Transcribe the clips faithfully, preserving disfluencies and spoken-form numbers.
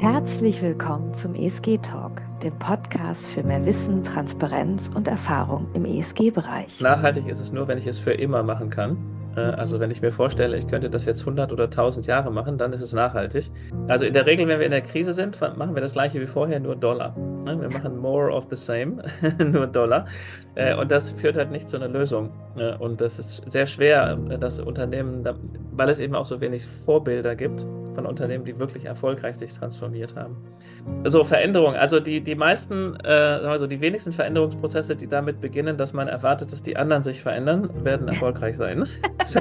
Herzlich willkommen zum E S G Talk, dem Podcast für mehr Wissen, Transparenz und Erfahrung im E S G-Bereich. Nachhaltig ist es nur, wenn ich es für immer machen kann. Äh, Also Mhm. wenn ich mir vorstelle, ich könnte das jetzt hundert oder tausend Jahre machen, dann ist es nachhaltig. Also in der Regel, wenn wir in der Krise sind, machen wir das gleiche wie vorher, nur Dollar. Ne? Wir machen more of the same, nur Dollar. Äh, Und das führt halt nicht zu einer Lösung. Äh, Und das ist sehr schwer, äh, das Unternehmen, da- weil es eben auch so wenig Vorbilder gibt von Unternehmen, die wirklich erfolgreich sich transformiert haben. So, Veränderung. Also die, die meisten, äh, sagen wir so, die wenigsten Veränderungsprozesse, die damit beginnen, dass man erwartet, dass die anderen sich verändern, werden erfolgreich sein. So,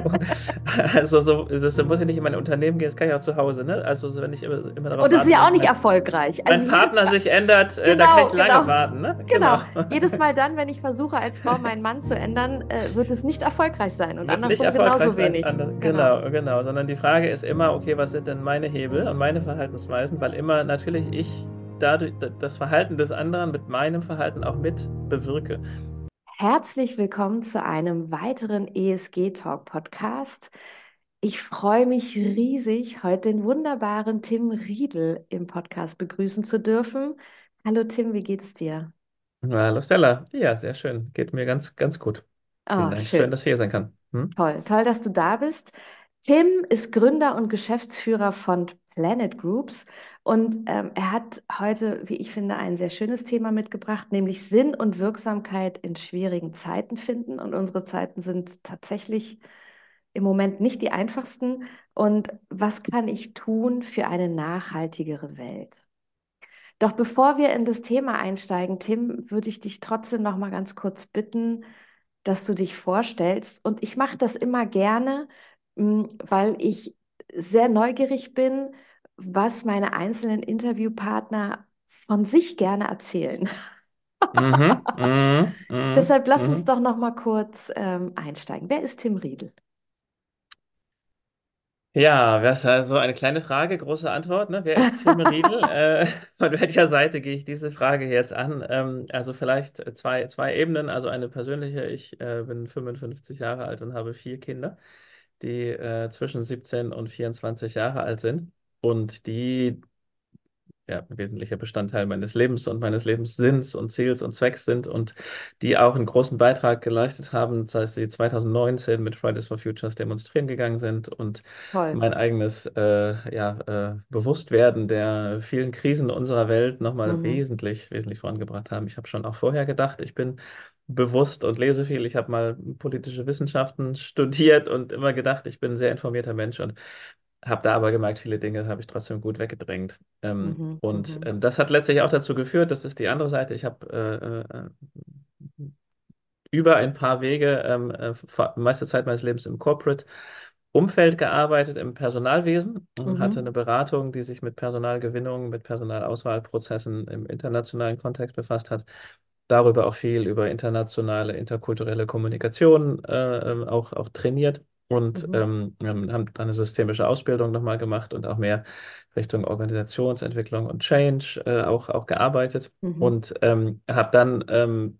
also so, das muss ich nicht in mein Unternehmen gehen, das kann ich auch zu Hause, ne? Also so, wenn ich immer, immer darauf Und es ist warte, ja auch dass nicht mein, erfolgreich. mein Also jedes Partner Mal, sich ändert, äh, da kann ich genau, genau, lange warten, ne? genau. Genau. Jedes Mal dann, wenn ich versuche, als Frau meinen Mann zu ändern, äh, wird es nicht erfolgreich sein und Wird nicht andersrum erfolgreich genauso sein. wenig. Andere- Genau. Genau, genau. Sondern die Frage ist immer, okay, was sind denn meine Hebel und meine Verhaltensweisen? Weil immer natürlich ich dadurch das Verhalten des anderen mit meinem Verhalten auch mit bewirke. Herzlich willkommen zu einem weiteren E S G Talk Podcast. Ich freue mich riesig, heute den wunderbaren Tim Riedel im Podcast begrüßen zu dürfen. Hallo Tim, wie geht's dir? Hallo Stella. Ja, sehr schön. Geht mir ganz, ganz gut. Vielen Oh, Dank. Schön, schön. dass ich hier sein kann. Hm? Toll, toll, dass du da bist. Tim ist Gründer und Geschäftsführer von Planet Groups und ähm, er hat heute, wie ich finde, ein sehr schönes Thema mitgebracht, nämlich Sinn und Wirksamkeit in schwierigen Zeiten finden. Und unsere Zeiten sind tatsächlich im Moment nicht die einfachsten. Und was kann ich tun für eine nachhaltigere Welt? Doch bevor wir in das Thema einsteigen, Tim, würde ich dich trotzdem noch mal ganz kurz bitten, dass du dich vorstellst. Und ich mache das immer gerne, m, weil ich sehr neugierig bin, was meine einzelnen Interviewpartner von sich gerne erzählen. Mhm, mhm, mhm, Deshalb lass uns mhm. doch noch mal kurz ähm, einsteigen. Wer ist Tim Riedel? Ja, das ist also eine kleine Frage, große Antwort, ne? Wer ist Tim Riedel? Äh, von welcher Seite gehe ich diese Frage jetzt an? Ähm, also vielleicht zwei, zwei Ebenen. Also eine persönliche. Ich äh, bin fünfundfünfzig Jahre alt und habe vier Kinder, die äh, zwischen siebzehn und vierundzwanzig Jahre alt sind. Und die ja, ein wesentlicher Bestandteil meines Lebens und meines Lebenssinns und Ziels und Zwecks sind und die auch einen großen Beitrag geleistet haben, als sie zwanzig neunzehn mit Fridays for Futures demonstrieren gegangen sind und Toll. mein eigenes äh, ja, äh, Bewusstwerden der vielen Krisen unserer Welt nochmal Mhm. wesentlich, wesentlich vorangebracht haben. Ich habe schon auch vorher gedacht, ich bin bewusst und lese viel. Ich habe mal politische Wissenschaften studiert und immer gedacht, ich bin ein sehr informierter Mensch und habe da aber gemerkt, viele Dinge habe ich trotzdem gut weggedrängt. Ähm, Mhm. und Mhm. ähm, das hat letztlich auch dazu geführt, das ist die andere Seite, ich habe äh, äh, über ein paar Wege ähm, äh, fa- meiste Zeit meines Lebens im Corporate-Umfeld gearbeitet, im Personalwesen und hatte eine Mhm. Beratung, die sich mit Personalgewinnung, mit Personalauswahlprozessen im internationalen Kontext befasst hat. Darüber auch viel über internationale, interkulturelle Kommunikation äh, ähm, auch, auch trainiert und Mhm. ähm, ähm, haben dann eine systemische Ausbildung nochmal gemacht und auch mehr Richtung Organisationsentwicklung und Change äh, auch, auch gearbeitet Mhm. und ähm, habe dann ähm,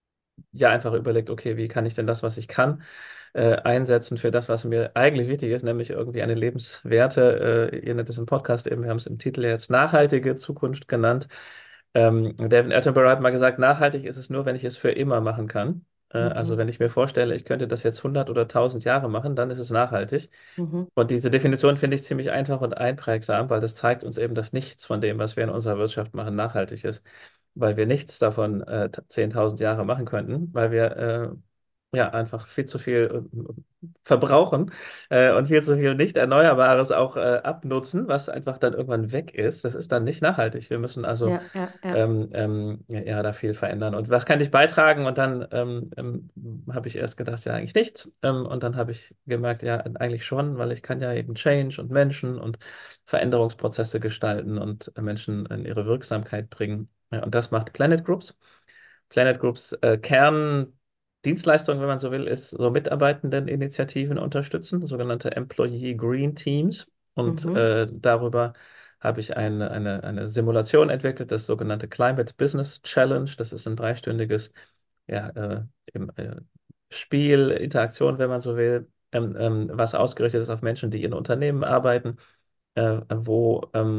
ja einfach überlegt, okay, wie kann ich denn das, was ich kann, äh, einsetzen für das, was mir eigentlich wichtig ist, nämlich irgendwie eine lebenswerte, äh, ihr nennt es im Podcast eben, wir haben es im Titel jetzt nachhaltige Zukunft genannt. Ähm, David Attenborough hat mal gesagt, nachhaltig ist es nur, wenn ich es für immer machen kann. Äh, also Mhm. wenn ich mir vorstelle, ich könnte das jetzt hundert oder tausend Jahre machen, dann ist es nachhaltig. Mhm. Und diese Definition finde ich ziemlich einfach und einprägsam, weil das zeigt uns eben, dass nichts von dem, was wir in unserer Wirtschaft machen, nachhaltig ist, weil wir nichts davon äh, zehntausend Jahre machen könnten, weil wir äh, ja einfach viel zu viel äh, verbrauchen äh, und viel zu viel nicht Erneuerbares auch äh, abnutzen, was einfach dann irgendwann weg ist. Das ist dann nicht nachhaltig. Wir müssen also Ja, ja, ja. ähm, ähm, ja, ja, da viel verändern. Und was kann ich beitragen? Und dann ähm, ähm, habe ich erst gedacht, ja, eigentlich nichts. Ähm, und dann habe ich gemerkt, ja, eigentlich schon, weil ich kann ja eben Change und Menschen und Veränderungsprozesse gestalten und äh, Menschen in ihre Wirksamkeit bringen. Ja, und das macht Planet Groups. Planet Groups äh, Kerndienstleistung, wenn man so will, ist so Mitarbeitendeninitiativen unterstützen, sogenannte Employee Green Teams. Und Mhm. äh, darüber habe ich eine, eine, eine Simulation entwickelt, das sogenannte Climate Business Challenge. Das ist ein dreistündiges ja, äh, im, äh, Spiel, Interaktion, wenn man so will, ähm, ähm, was ausgerichtet ist auf Menschen, die in Unternehmen arbeiten, äh, wo ähm,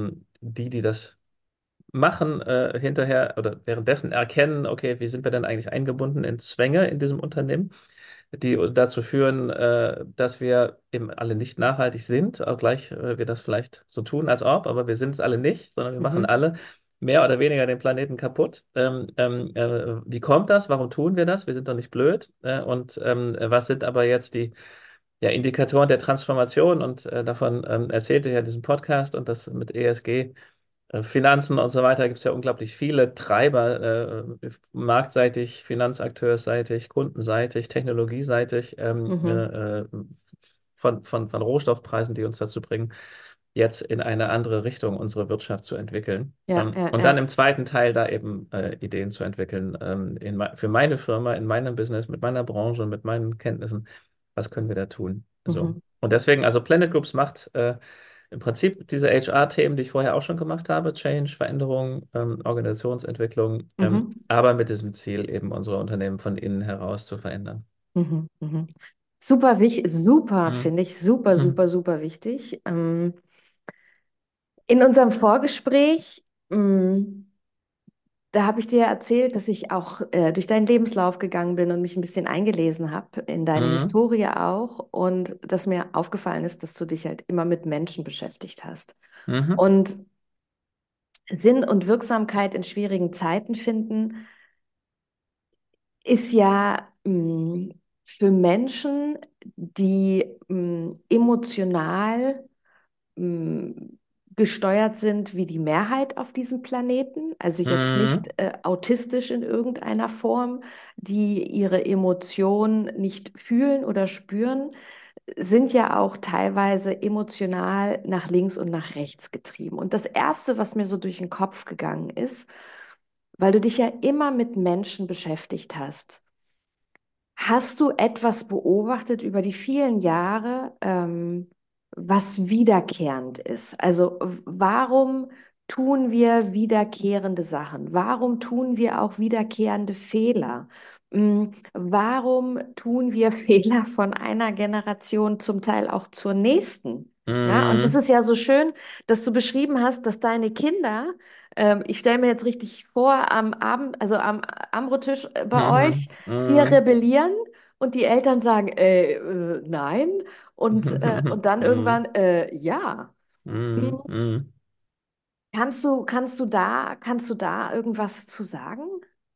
die, die das machen, äh, hinterher oder währenddessen erkennen, okay, wie sind wir denn eigentlich eingebunden in Zwänge in diesem Unternehmen, die dazu führen, äh, dass wir eben alle nicht nachhaltig sind, auch gleich äh, wir das vielleicht so tun, als ob, aber wir sind es alle nicht, sondern wir machen Mhm. alle mehr oder weniger den Planeten kaputt. Ähm, ähm, äh, wie kommt das? Warum tun wir das? Wir sind doch nicht blöd. Äh, und ähm, was sind aber jetzt die ja, Indikatoren der Transformation? Und äh, davon ähm, erzählte ich ja in diesem Podcast und das mit E S G. äh, Finanzen und so weiter gibt es ja unglaublich viele Treiber, äh, marktseitig, finanzakteurseitig, kundenseitig, technologieseitig, ähm, Mhm. äh, äh, von, von, von Rohstoffpreisen, die uns dazu bringen, jetzt in eine andere Richtung unsere Wirtschaft zu entwickeln. Ja, Ähm, ja, und dann ja. im zweiten Teil da eben äh, Ideen zu entwickeln, ähm, in, me- für meine Firma, in meinem Business, mit meiner Branche, mit meinen Kenntnissen, was können wir da tun? So. Mhm. Und deswegen, also Planet Groups macht äh, im Prinzip diese H R-Themen, die ich vorher auch schon gemacht habe, Change, Veränderung, ähm, Organisationsentwicklung, ähm, Mhm. aber mit diesem Ziel, eben unsere Unternehmen von innen heraus zu verändern. Mhm. Mhm. Super wichtig, super, Mhm. finde ich, super, Mhm. super, super wichtig. Ähm, in unserem Vorgespräch, mh, da habe ich dir erzählt, dass ich auch äh, durch deinen Lebenslauf gegangen bin und mich ein bisschen eingelesen habe, in deine Mhm. Historie auch. Und dass mir aufgefallen ist, dass du dich halt immer mit Menschen beschäftigt hast. Mhm. Und Sinn und Wirksamkeit in schwierigen Zeiten finden, ist ja mh, für Menschen, die mh, emotional mh, gesteuert sind wie die Mehrheit auf diesem Planeten, also jetzt nicht Mhm. äh, autistisch in irgendeiner Form, die ihre Emotionen nicht fühlen oder spüren, sind ja auch teilweise emotional nach links und nach rechts getrieben. Und das Erste, was mir so durch den Kopf gegangen ist, weil du dich ja immer mit Menschen beschäftigt hast, hast du etwas beobachtet über die vielen Jahre, ähm, was wiederkehrend ist? Also w- warum tun wir wiederkehrende Sachen? Warum tun wir auch wiederkehrende Fehler? Mm, Warum tun wir Fehler von einer Generation zum Teil auch zur nächsten? Ja, und das Mhm. ist ja so schön, dass du beschrieben hast, dass deine Kinder, ähm, ich stelle mir jetzt richtig vor, am Abend, also am Ambrottisch äh, bei euch, Mhm. wir Mhm. rebellieren und die Eltern sagen, äh, äh, nein. Und, äh, und dann Mhm. irgendwann, äh, ja. Mhm. Hm. Mhm. Kannst du, kannst du da, kannst du da irgendwas zu sagen?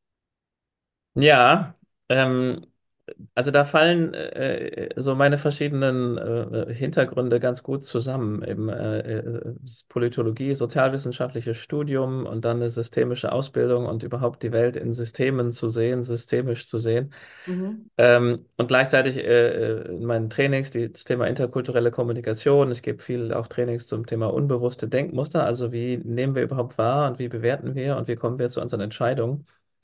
Ja, ähm, also da fallen äh, so meine verschiedenen äh, Hintergründe ganz gut zusammen. Eben äh, äh, das Politologie, sozialwissenschaftliches Studium und dann eine systemische Ausbildung und überhaupt die Welt in Systemen zu sehen, systemisch zu sehen. Mhm. Ähm, und gleichzeitig äh, in meinen Trainings die, das Thema interkulturelle Kommunikation. Ich gebe viel auch Trainings zum Thema unbewusste Denkmuster. Also wie nehmen wir überhaupt wahr und wie bewerten wir und wie kommen wir zu unseren Entscheidungen?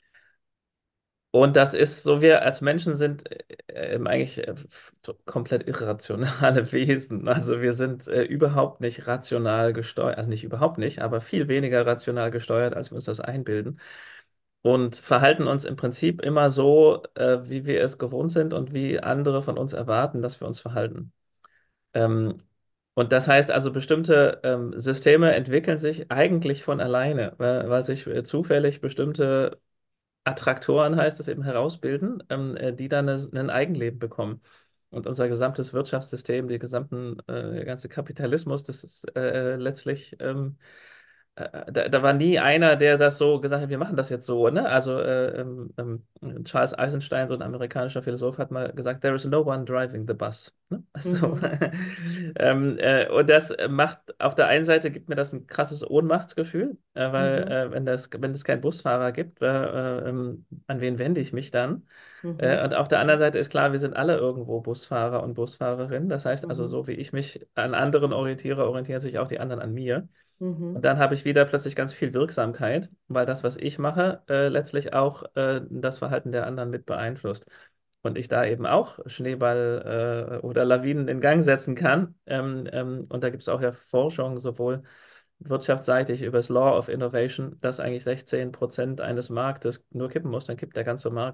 Und das ist so, wir als Menschen sind äh, ähm, eigentlich äh, f- so komplett irrationale Wesen. Also wir sind äh, überhaupt nicht rational gesteuert, also nicht überhaupt nicht, aber viel weniger rational gesteuert, als wir uns das einbilden. Und verhalten uns im Prinzip immer so, äh, wie wir es gewohnt sind und wie andere von uns erwarten, dass wir uns verhalten. Ähm, und das heißt also, bestimmte ähm, Systeme entwickeln sich eigentlich von alleine, weil, weil sich äh, zufällig bestimmte Attraktoren, heißt es eben, herausbilden, ähm, äh, die dann eine, ein Eigenleben bekommen. Und unser gesamtes Wirtschaftssystem, die gesamten, äh, der ganze Kapitalismus, das ist äh, letztlich, ähm, äh, da, da war nie einer, der das so gesagt hat, wir machen das jetzt so, ne? Also äh, ähm, ähm, Charles Eisenstein, so ein amerikanischer Philosoph, hat mal gesagt, there is no one driving the bus. Ne? So. Mhm. ähm, äh, und das macht, auf der einen Seite gibt mir das ein krasses Ohnmachtsgefühl, äh, weil Mhm. äh, wenn das, wenn es keinen Busfahrer gibt, äh, äh, ähm, an wen wende ich mich dann? Äh, Mhm. und auf der anderen Seite ist klar, wir sind alle irgendwo Busfahrer und Busfahrerinnen. Das heißt also, Mhm. so wie ich mich an anderen orientiere, orientieren sich auch die anderen an mir. Und Mhm. dann habe ich wieder plötzlich ganz viel Wirksamkeit, weil das, was ich mache, äh, letztlich auch äh, das Verhalten der anderen mit beeinflusst. Und ich da eben auch Schneeball äh, oder Lawinen in Gang setzen kann. Ähm, ähm, und da gibt es auch ja Forschung, sowohl wirtschaftsseitig über das Law of Innovation, dass eigentlich sechzehn Prozent eines Marktes nur kippen muss, dann kippt der ganze Markt.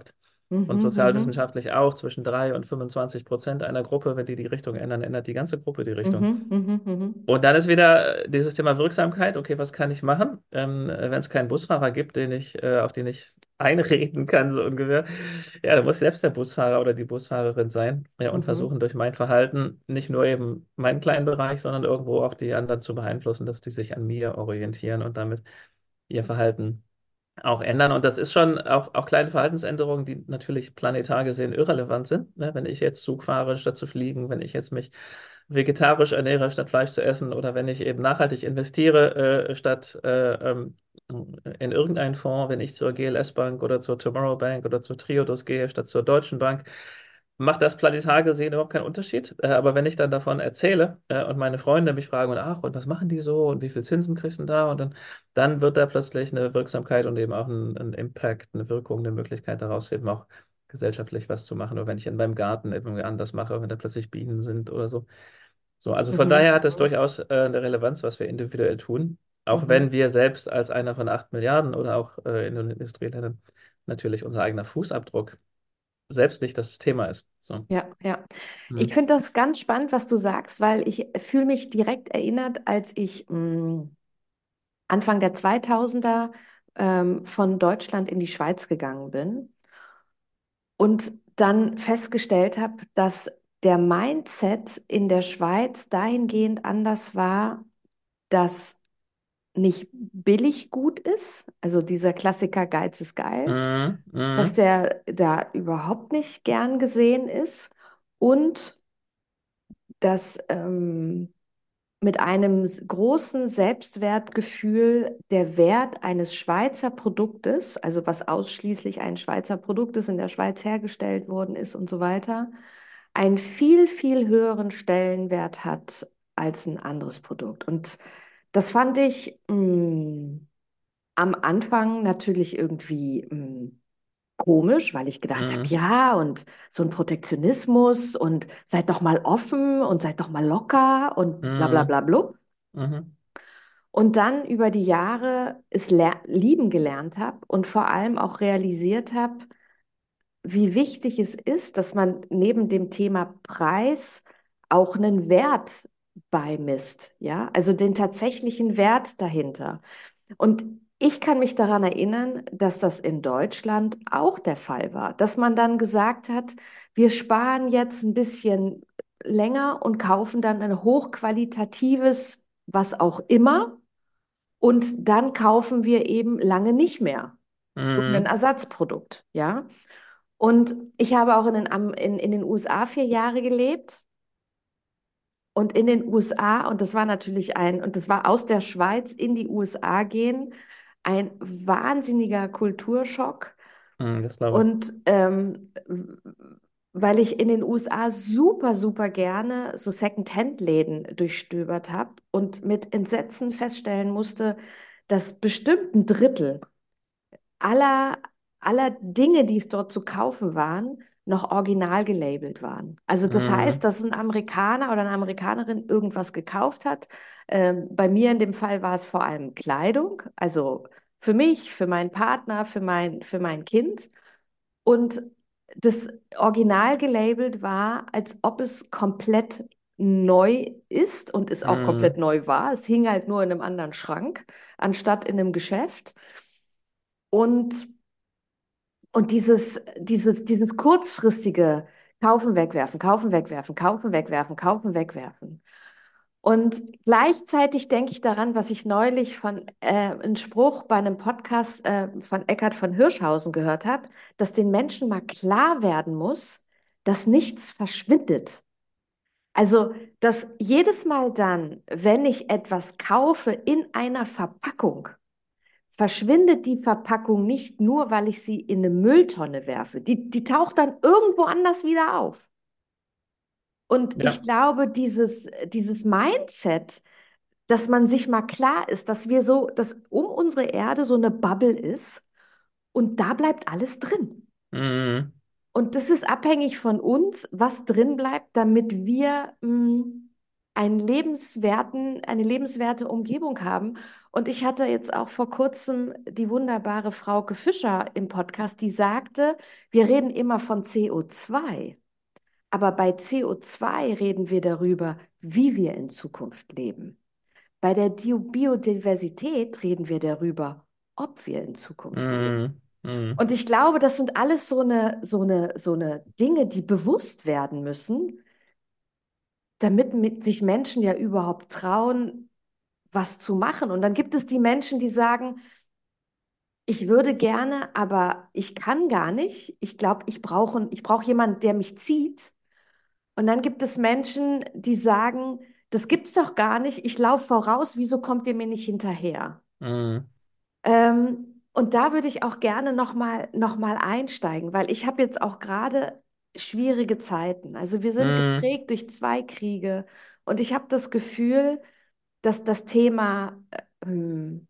und Mhm, mhm, sozialwissenschaftlich auch zwischen drei und fünfundzwanzig Prozent einer Gruppe. Wenn die die Richtung ändern, ändert die ganze Gruppe die Richtung. mhm, mhm, mhm, Und dann ist wieder äh, dieses Thema Wirksamkeit. Okay, was kann ich machen, ähm, wenn es keinen Busfahrer gibt, den ich, äh, auf den ich einreden kann, so ungefähr? Ja, da muss selbst der Busfahrer oder die Busfahrerin sein, ja, und mhm, versuchen durch mein Verhalten nicht nur eben meinen kleinen Bereich, sondern irgendwo auch die anderen zu beeinflussen, dass die sich an mir orientieren und damit ihr Verhalten auch ändern. Und das ist schon auch, auch kleine Verhaltensänderungen, die natürlich planetar gesehen irrelevant sind. Ne? Wenn ich jetzt Zug fahre, statt zu fliegen, wenn ich jetzt mich vegetarisch ernähre, statt Fleisch zu essen, oder wenn ich eben nachhaltig investiere, äh, statt äh, ähm, in irgendeinen Fonds, wenn ich zur G L S-Bank oder zur Tomorrow Bank oder zur Triodos gehe, statt zur Deutschen Bank, macht das planetar gesehen überhaupt keinen Unterschied. Äh, aber wenn ich dann davon erzähle äh, und meine Freunde mich fragen, und, ach, und was machen die so und wie viel Zinsen kriegst du denn da? Und dann, dann wird da plötzlich eine Wirksamkeit und eben auch ein, ein Impact, eine Wirkung, eine Möglichkeit daraus eben auch gesellschaftlich was zu machen. Oder wenn ich in meinem Garten irgendwie anders mache, wenn da plötzlich Bienen sind oder so. So, also von mhm, daher hat es durchaus äh, eine Relevanz, was wir individuell tun, auch wenn mhm, wir selbst als einer von acht Milliarden oder auch äh, in den Industrieländern natürlich unser eigener Fußabdruck selbst nicht das Thema ist. So. ja, ja. Ich Mhm. finde das ganz spannend, was du sagst, weil ich fühle mich direkt erinnert, als ich mh, Anfang der zweitausender ähm, von Deutschland in die Schweiz gegangen bin und dann festgestellt habe, dass der Mindset in der Schweiz dahingehend anders war, dass nicht billig gut ist, also dieser Klassiker Geiz ist geil, Mhm. dass Mhm. der da überhaupt nicht gern gesehen ist und dass ähm, mit einem s- großen Selbstwertgefühl der Wert eines Schweizer Produktes, also was ausschließlich ein Schweizer Produkt ist, in der Schweiz hergestellt worden ist und so weiter, einen viel, viel höheren Stellenwert hat als ein anderes Produkt. Und das fand ich mh, am Anfang natürlich irgendwie mh, komisch, weil ich gedacht habe, Mhm. ja, und so ein Protektionismus und seid doch mal offen und seid doch mal locker und bla bla Mhm. bla blub. Mhm. Und dann über die Jahre es ler- lieben gelernt habe und vor allem auch realisiert habe, wie wichtig es ist, dass man neben dem Thema Preis auch einen Wert beimisst, ja, also den tatsächlichen Wert dahinter. Und ich kann mich daran erinnern, dass das in Deutschland auch der Fall war, dass man dann gesagt hat, wir sparen jetzt ein bisschen länger und kaufen dann ein hochqualitatives, was auch immer, und dann kaufen wir eben lange nicht mehr irgendein Mhm. Ersatzprodukt, ja. Und ich habe auch in den, Am- in, in den U S A vier Jahre gelebt. Und in den U S A, und das war natürlich ein, und das war aus der Schweiz in die U S A gehen, ein wahnsinniger Kulturschock. Mhm. Das glaube ich. Und ähm, weil ich in den U S A super, super gerne so Second-Hand-Läden durchstöbert habe und mit Entsetzen feststellen musste, dass bestimmt ein Drittel aller, aller Dinge, die es dort zu kaufen waren, noch original gelabelt waren. Also das heißt, Mhm. dass ein Amerikaner oder eine Amerikanerin irgendwas gekauft hat. Ähm, bei mir in dem Fall war es vor allem Kleidung, also für mich, für meinen Partner, für mein, für mein Kind. Und das original gelabelt war, als ob es komplett neu ist und es auch komplett Mhm. neu war. Es hing halt nur in einem anderen Schrank, anstatt in einem Geschäft. Und und dieses, dieses, dieses kurzfristige Kaufen, wegwerfen, kaufen, wegwerfen, kaufen, wegwerfen, kaufen, wegwerfen. Und gleichzeitig denke ich daran, was ich neulich von äh, einem Spruch bei einem Podcast äh, von Eckhard von Hirschhausen gehört habe, dass den Menschen mal klar werden muss, dass nichts verschwindet. Also, dass jedes Mal dann, wenn ich etwas kaufe in einer Verpackung, verschwindet die Verpackung nicht nur, weil ich sie in eine Mülltonne werfe. Die, die taucht dann irgendwo anders wieder auf. Und ich Ja. glaube, dieses, dieses Mindset, dass man sich mal klar ist, dass wir so, dass um unsere Erde so eine Bubble ist und da bleibt alles drin. Mhm. Und das ist abhängig von uns, was drin bleibt, damit wir mh, einen lebenswerten, eine lebenswerte Umgebung haben. Und ich hatte jetzt auch vor kurzem die wunderbare Frauke Fischer im Podcast, die sagte, wir reden immer von C O zwei, aber bei C O zwei reden wir darüber, wie wir in Zukunft leben. Bei der Dio- Biodiversität reden wir darüber, ob wir in Zukunft leben. Mhm. Mhm. Und ich glaube, das sind alles so eine, so eine, so eine Dinge, die bewusst werden müssen, damit mit sich Menschen ja überhaupt trauen, was zu machen. Und dann gibt es die Menschen, die sagen, ich würde gerne, aber ich kann gar nicht. Ich glaube, ich brauche, ich brauche jemanden, der mich zieht. Und dann gibt es Menschen, die sagen, das gibt's doch gar nicht. Ich laufe voraus. Wieso kommt ihr mir nicht hinterher? Mhm. Ähm, und da würde ich auch gerne noch mal, noch mal einsteigen, weil ich habe jetzt auch gerade schwierige Zeiten. Also wir sind Mhm. geprägt durch zwei Kriege und ich habe das Gefühl, dass das Thema äh, ähm,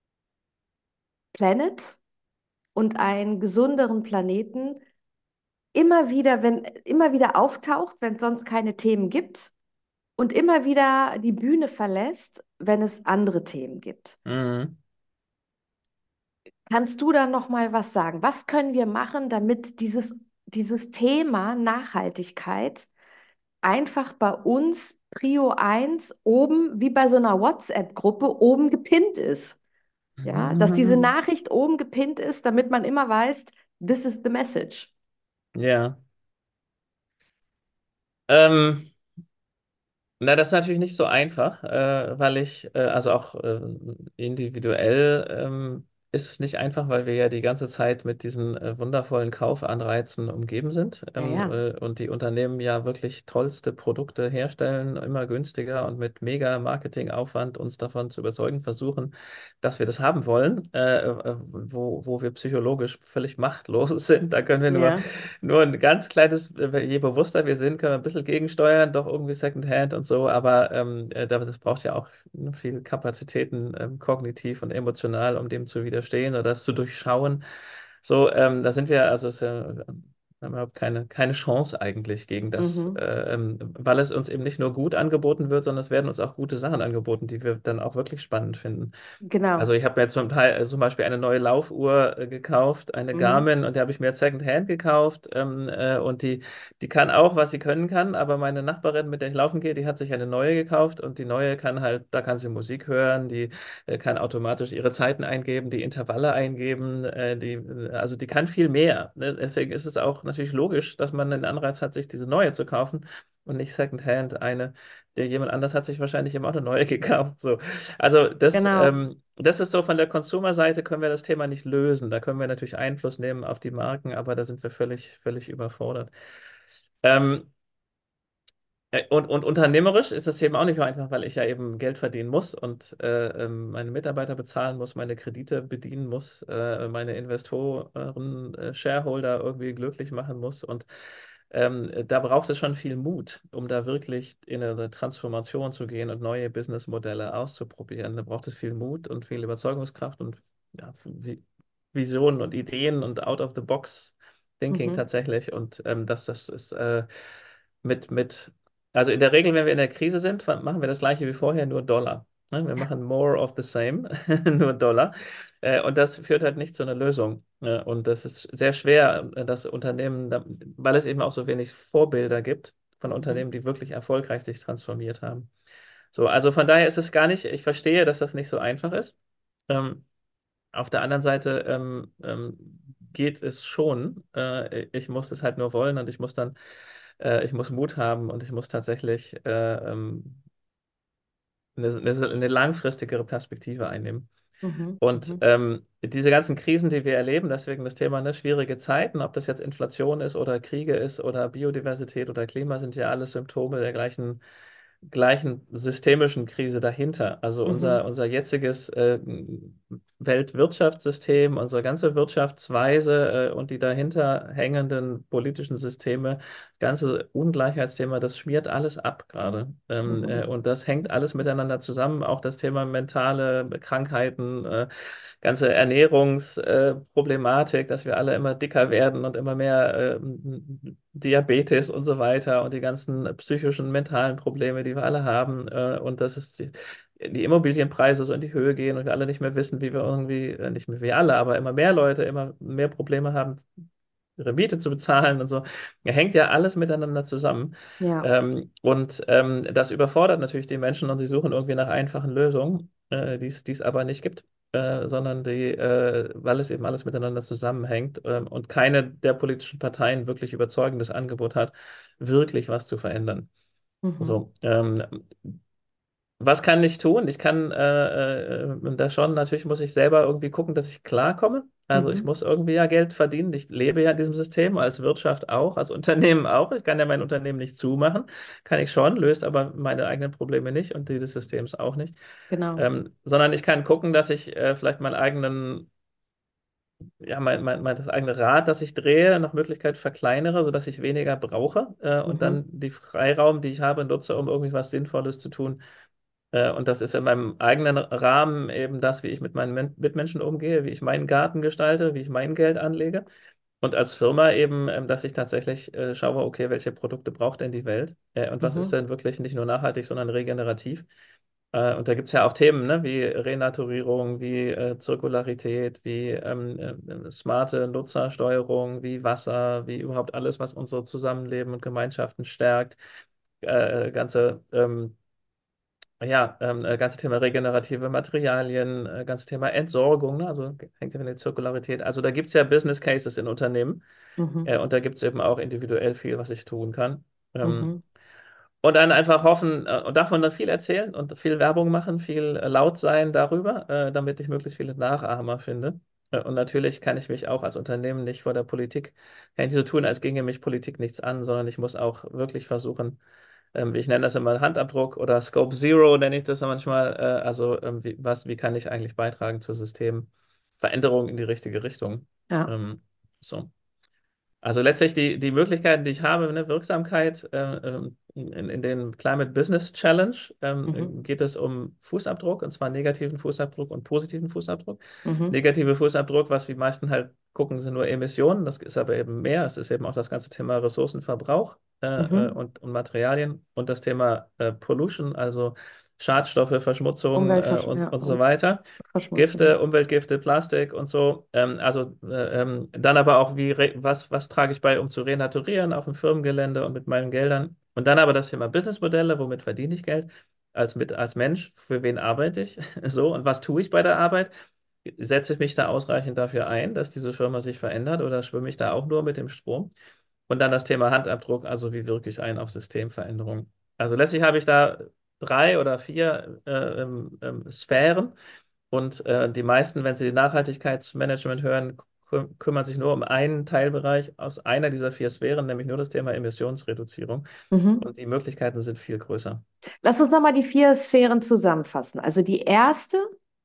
Planet und einen gesünderen Planeten immer wieder, wenn, immer wieder auftaucht, wenn es sonst keine Themen gibt und immer wieder die Bühne verlässt, wenn es andere Themen gibt. Mhm. Kannst du da noch mal was sagen? Was können wir machen, damit dieses, dieses Thema Nachhaltigkeit einfach bei uns Prio eins oben, wie bei so einer WhatsApp-Gruppe, oben gepinnt ist? Ja, dass diese Mhm. Nachricht oben gepinnt ist, damit man immer weiß, this is the message. Ja. Ähm, Na, das ist natürlich nicht so einfach, äh, weil ich, äh, also auch äh, individuell ähm, ist es nicht einfach, weil wir ja die ganze Zeit mit diesen äh, wundervollen Kaufanreizen umgeben sind, Ja, ähm, ja, äh, und die Unternehmen ja wirklich tollste Produkte herstellen, immer günstiger und mit mega Marketingaufwand uns davon zu überzeugen versuchen, dass wir das haben wollen, äh, äh, wo, wo wir psychologisch völlig machtlos sind. Da können wir nur ja. nur ein ganz kleines, äh, je bewusster wir sind, können wir ein bisschen gegensteuern, doch irgendwie Secondhand und so, aber ähm, äh, da- das braucht ja auch viel Kapazitäten, ähm, kognitiv und emotional, um dem zu widerstehen oder das zu durchschauen. So, ähm, da sind wir, also es ist ja, wir haben überhaupt keine, keine Chance eigentlich gegen das, Mhm. äh, ähm, weil es uns eben nicht nur gut angeboten wird, sondern es werden uns auch gute Sachen angeboten, die wir dann auch wirklich spannend finden. Also Genau. ich habe mir jetzt zum Teil äh, zum Beispiel eine neue Laufuhr äh, gekauft, eine Mhm. Garmin, und die habe ich mir jetzt Secondhand gekauft. Ähm, äh, und die, die kann auch, was sie können kann, aber meine Nachbarin, mit der ich laufen gehe, die hat sich eine neue gekauft, und die neue kann halt, da kann sie Musik hören, die äh, kann automatisch ihre Zeiten eingeben, die Intervalle eingeben, äh, die, äh, also die kann viel mehr. Ne? Deswegen ist es auch natürlich logisch, dass man den Anreiz hat, sich diese neue zu kaufen und nicht Secondhand eine, der jemand anders hat sich wahrscheinlich eben auch eine neue gekauft. So. Also das, Genau. ähm, das ist so, von der Consumer-Seite können wir das Thema nicht lösen. Da können wir natürlich Einfluss nehmen auf die Marken, aber da sind wir völlig, völlig überfordert. Ähm, äh, und, und unternehmerisch ist das Thema auch nicht so einfach, weil ich ja eben Geld verdienen muss und äh, ähm, meine Mitarbeiter bezahlen muss, meine Kredite bedienen muss, äh, meine Investoren, äh, Shareholder irgendwie glücklich machen muss. Und ähm, da braucht es schon viel Mut, um da wirklich in eine Transformation zu gehen und neue Businessmodelle auszuprobieren. Da braucht es viel Mut und viel Überzeugungskraft und ja, Vi- Visionen und Ideen und out of the box Thinking Mhm. tatsächlich. Und ähm, das, das ist äh, mit, mit, also in der Regel, wenn wir in der Krise sind, machen wir das gleiche wie vorher, nur Dollar. Ne? Wir machen more of the same, nur Dollar. Äh, Und das führt halt nicht zu einer Lösung. Äh, Und das ist sehr schwer, äh, das Unternehmen, da- weil es eben auch so wenig Vorbilder gibt von Mhm. Unternehmen, die wirklich erfolgreich sich transformiert haben. So, also von daher ist es gar nicht, ich verstehe, dass das nicht so einfach ist. Ähm, auf der anderen Seite ähm, ähm, geht es schon. Äh, ich muss es halt nur wollen, und ich muss dann, äh, ich muss Mut haben, und ich muss tatsächlich äh, ähm, eine, eine, eine langfristigere Perspektive einnehmen. Mhm. Und Mhm. ähm, diese ganzen Krisen, die wir erleben, deswegen das Thema, ne, schwierige Zeiten, ob das jetzt Inflation ist oder Kriege ist oder Biodiversität oder Klima, sind ja alles Symptome der gleichen, gleichen systemischen Krise dahinter. Also unser, Mhm. unser jetziges äh, Weltwirtschaftssystem, unsere ganze Wirtschaftsweise äh, und die dahinter hängenden politischen Systeme, das ganze Ungleichheitsthema, das schmiert alles ab gerade. Ähm, äh, Mhm. und das hängt alles miteinander zusammen. Auch das Thema mentale Krankheiten, äh, ganze Ernährungsproblematik, dass wir alle immer dicker werden und immer mehr äh, Diabetes und so weiter und die ganzen psychischen, mentalen Probleme, die wir alle haben. Äh, und das ist die, die Immobilienpreise so in die Höhe gehen und wir alle nicht mehr wissen, wie wir irgendwie, äh, nicht mehr wir alle, aber immer mehr Leute immer mehr Probleme haben, ihre Miete zu bezahlen und so. Ja, hängt ja alles miteinander zusammen. Ja. Ähm, und ähm, das überfordert natürlich die Menschen und sie suchen irgendwie nach einfachen Lösungen, äh, die es die es aber nicht gibt. Äh, sondern die, äh, weil es eben alles miteinander zusammenhängt ähm, und keine der politischen Parteien wirklich überzeugendes Angebot hat, wirklich was zu verändern. Mhm. So, ähm, was kann ich tun? Ich kann äh, äh, da schon, natürlich muss ich selber irgendwie gucken, dass ich klarkomme. Also ich Mhm. muss irgendwie ja Geld verdienen. Ich lebe ja in diesem System, als Wirtschaft auch, als Unternehmen auch. Ich kann ja mein Unternehmen nicht zumachen. Kann ich schon, löst aber meine eigenen Probleme nicht und die des Systems auch nicht. Genau. Ähm, sondern ich kann gucken, dass ich äh, vielleicht meinen eigenen, ja, mein, mein, mein, das eigene Rad, das ich drehe, nach Möglichkeit verkleinere, sodass ich weniger brauche äh, und Mhm. dann die Freiraum, die ich habe, nutze, um irgendwie was Sinnvolles zu tun. Äh, Und das ist in meinem eigenen Rahmen eben das, wie ich mit meinen Men Mitmenschen umgehe, wie ich meinen Garten gestalte, wie ich mein Geld anlege. Und als Firma eben, ähm, dass ich tatsächlich äh, schaue, okay, welche Produkte braucht denn die Welt? Äh, Und was ist Mhm. denn wirklich nicht nur nachhaltig, sondern regenerativ? Äh, Und da gibt es ja auch Themen, ne, wie Renaturierung, wie äh, Zirkularität, wie ähm, äh, smarte Nutzersteuerung, wie Wasser, wie überhaupt alles, was unser Zusammenleben und Gemeinschaften stärkt. Äh, ganze ähm, ja, ähm, äh, ganze Thema regenerative Materialien, äh, ganze Thema Entsorgung, ne? Also hängt ja mit der Zirkularität. Also da gibt es ja Business Cases in Unternehmen Mhm. äh, und da gibt es eben auch individuell viel, was ich tun kann. Ähm, Mhm. und dann einfach hoffen äh, und davon dann viel erzählen und viel Werbung machen, viel äh, laut sein darüber, äh, damit ich möglichst viele Nachahmer finde. Äh, und natürlich kann ich mich auch als Unternehmen nicht vor der Politik, kann ich nicht so tun, als ginge mich Politik nichts an, sondern ich muss auch wirklich versuchen, ähm, ich nenne das immer Handabdruck oder Scope Zero nenne ich das ja manchmal. Äh, also ähm, wie, was, wie kann ich eigentlich beitragen zur Systemveränderung in die richtige Richtung? Ja. Ähm, so. Also letztlich die, die Möglichkeiten, die ich habe, eine Wirksamkeit äh, ähm, in, in den Climate Business Challenge Mhm. ähm, geht es um Fußabdruck, und zwar negativen Fußabdruck und positiven Fußabdruck. Mhm. Negative Fußabdruck, was die meisten halt gucken, sind nur Emissionen. Das ist aber eben mehr. Es ist eben auch das ganze Thema Ressourcenverbrauch äh, äh, Mhm. und, und Materialien und das Thema äh, Pollution, also Schadstoffe, Verschmutzung äh, Umweltversch und, ja, und so um weiter. Verschmutzung. Gifte, Umweltgifte, Plastik und so. Ähm, also äh, ähm, dann aber auch, wie, re- was, was trage ich bei, um zu renaturieren auf dem Firmengelände und mit meinen Geldern. Und dann aber das Thema Businessmodelle, womit verdiene ich Geld als, mit, als Mensch, für wen arbeite ich, so und was tue ich bei der Arbeit? Setze ich mich da ausreichend dafür ein, dass diese Firma sich verändert oder schwimme ich da auch nur mit dem Strom? Und dann das Thema Handabdruck, also wie wirke ich ein auf Systemveränderung? Also letztlich habe ich da drei oder vier äh, ähm, ähm, Sphären und äh, die meisten, wenn sie Nachhaltigkeitsmanagement hören, kü kümmern sich nur um einen Teilbereich aus einer dieser vier Sphären, nämlich nur das Thema Emissionsreduzierung. Mhm. Und die Möglichkeiten sind viel größer. Lass uns nochmal die vier Sphären zusammenfassen. Also die erste,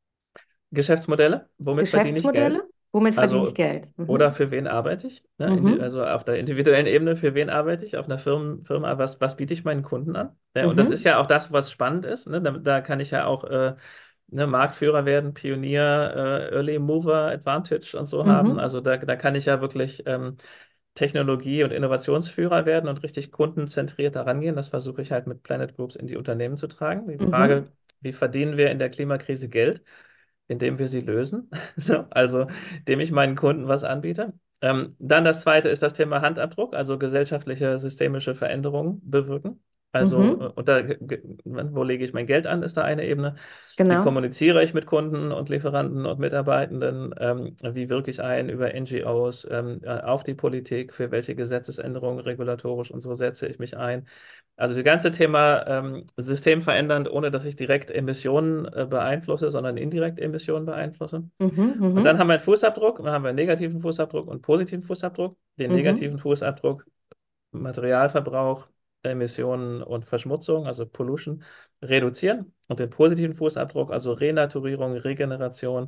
Geschäftsmodelle, womit verdiene ich Geld? Geschäftsmodelle. Womit verdiene ich Also, Geld? oder Mhm. für wen arbeite ich? Ne? Indi- Mhm. Also auf der individuellen Ebene, für wen arbeite ich? Auf einer Firmen, Firma, was, was biete ich meinen Kunden an? Ja, und das ist Mhm. ja auch das, was spannend ist. Ne? Da, da kann ich ja auch äh, ne, Marktführer werden, Pionier, äh, Early Mover Advantage und so haben. Mhm. Also da, da kann ich ja wirklich ähm, Technologie- und Innovationsführer werden und richtig kundenzentriert herangehen. Das versuche ich halt mit Planet Groups in die Unternehmen zu tragen. Die Mhm. Frage, wie verdienen wir in der Klimakrise Geld? Indem wir sie lösen. So, also indem ich meinen Kunden was anbiete. Ähm, dann das zweite ist das Thema Handabdruck, also gesellschaftliche, systemische Veränderungen bewirken. Also, äh, Mhm. und da, ge- wo lege ich mein Geld an, ist da eine Ebene. Wie Genau. kommuniziere ich mit Kunden und Lieferanten und Mitarbeitenden? Ähm, wie wirke ich ein über N G Os ähm, äh, auf die Politik? Für welche Gesetzesänderungen regulatorisch und so setze ich mich ein? Also das ganze Thema ähm, systemverändernd, ohne dass ich direkt Emissionen äh, beeinflusse, sondern indirekt Emissionen beeinflusse. Mhm. Und dann Mhm. haben wir einen Fußabdruck, und dann haben wir einen negativen Fußabdruck und einen positiven Fußabdruck. Den Mhm. negativen Fußabdruck, Materialverbrauch, Emissionen und Verschmutzung, also Pollution, reduzieren. Und den positiven Fußabdruck, also Renaturierung, Regeneration,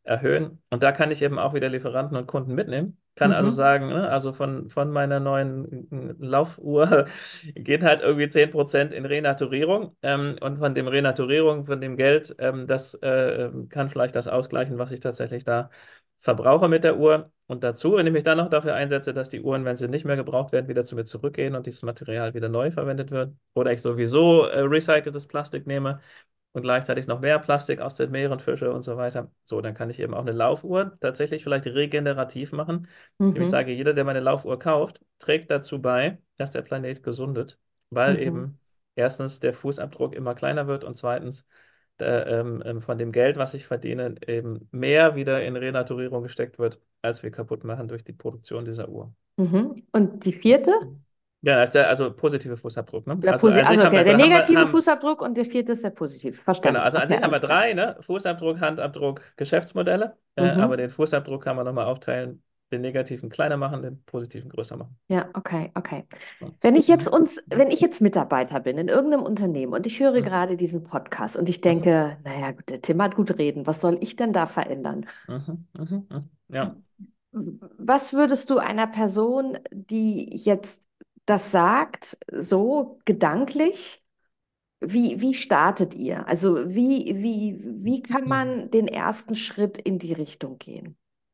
erhöhen. Und da kann ich eben auch wieder Lieferanten und Kunden mitnehmen. Kann also Mhm. sagen, ne, also von, von meiner neuen äh, Laufuhr geht halt irgendwie zehn Prozent in Renaturierung. Ähm, und von dem Renaturierung, von dem Geld, ähm, das äh, kann vielleicht das ausgleichen, was ich tatsächlich da verbrauche mit der Uhr. Und dazu, wenn ich mich dann noch dafür einsetze, dass die Uhren, wenn sie nicht mehr gebraucht werden, wieder zu mir zurückgehen und dieses Material wieder neu verwendet wird, oder ich sowieso äh, recyceltes Plastik nehme, und gleichzeitig noch mehr Plastik aus den Meeren fische und so weiter. So, dann kann ich eben auch eine Laufuhr tatsächlich vielleicht regenerativ machen. Ich Mhm. sage, jeder, der meine Laufuhr kauft, trägt dazu bei, dass der Planet gesundet, weil Mhm. eben erstens der Fußabdruck immer kleiner wird und zweitens da, ähm, ähm, von dem Geld, was ich verdiene, eben mehr wieder in Renaturierung gesteckt wird, als wir kaputt machen durch die Produktion dieser Uhr. Mhm. Und die vierte? Ja, das ist der also positive Fußabdruck, ne? Der Also posi an sich also haben wir, okay, der haben wir, negative haben, Fußabdruck und der vierte ist der positive. Genau, Verstanden. also an Okay, sich haben wir alles klar. drei, ne? Fußabdruck, Handabdruck, Geschäftsmodelle. Äh, aber Mhm. den Fußabdruck kann man nochmal aufteilen, den negativen kleiner machen, den positiven größer machen. Ja, okay, okay. Und, Wenn ich jetzt mhm, uns, wenn ich jetzt Mitarbeiter bin in irgendeinem Unternehmen und ich höre mhm, gerade diesen Podcast und ich mhm, denke, naja, gut, der Tim hat gut reden, was soll ich denn da verändern? mhm, mhm, mhm. Ja, Was würdest du einer Person, die jetzt das sagt, so gedanklich, wie, wie startet ihr? Also wie, wie, wie kann mhm. man den ersten Schritt in die Richtung gehen?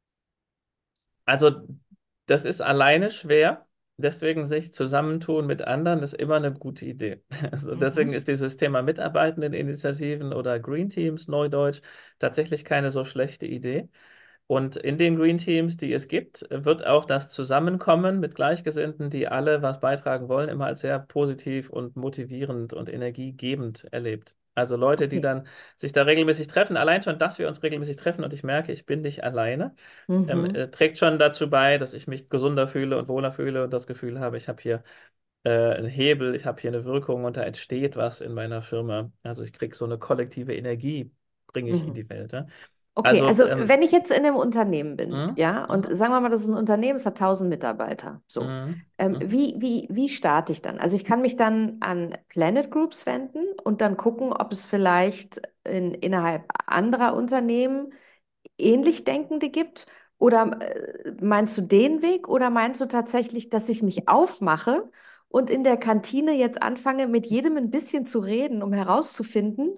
Also das ist alleine schwer. Deswegen sich zusammentun mit anderen ist immer eine gute Idee. Also deswegen Mhm. ist dieses Thema Mitarbeitendeninitiativen oder Green Teams, Neudeutsch, tatsächlich keine so schlechte Idee. Und in den Green Teams, die es gibt, wird auch das Zusammenkommen mit Gleichgesinnten, die alle was beitragen wollen, immer als sehr positiv und motivierend und energiegebend erlebt. Also Leute, die Okay. dann sich da regelmäßig treffen, allein schon, dass wir uns regelmäßig treffen und ich merke, ich bin nicht alleine, ähm, Mhm. äh, trägt schon dazu bei, dass ich mich gesunder fühle und wohler fühle und das Gefühl habe, ich habe hier äh, einen Hebel, ich habe hier eine Wirkung und da entsteht was in meiner Firma. Also ich kriege so eine kollektive Energie, bringe ich in Mhm. die Welt. Ja? Okay, Also, also ähm, wenn ich jetzt in einem Unternehmen bin, mhm, ja, und mhm, sagen wir mal, das ist ein Unternehmen, es hat tausend Mitarbeiter, so, mhm, ähm, mhm. wie, wie, wie starte ich dann? Also ich kann mich dann an Planet Groups wenden und dann gucken, ob es vielleicht in, innerhalb anderer Unternehmen ähnlich Denkende gibt. Oder äh, meinst du den Weg oder meinst du tatsächlich, dass ich mich aufmache und in der Kantine jetzt anfange, mit jedem ein bisschen zu reden, um herauszufinden,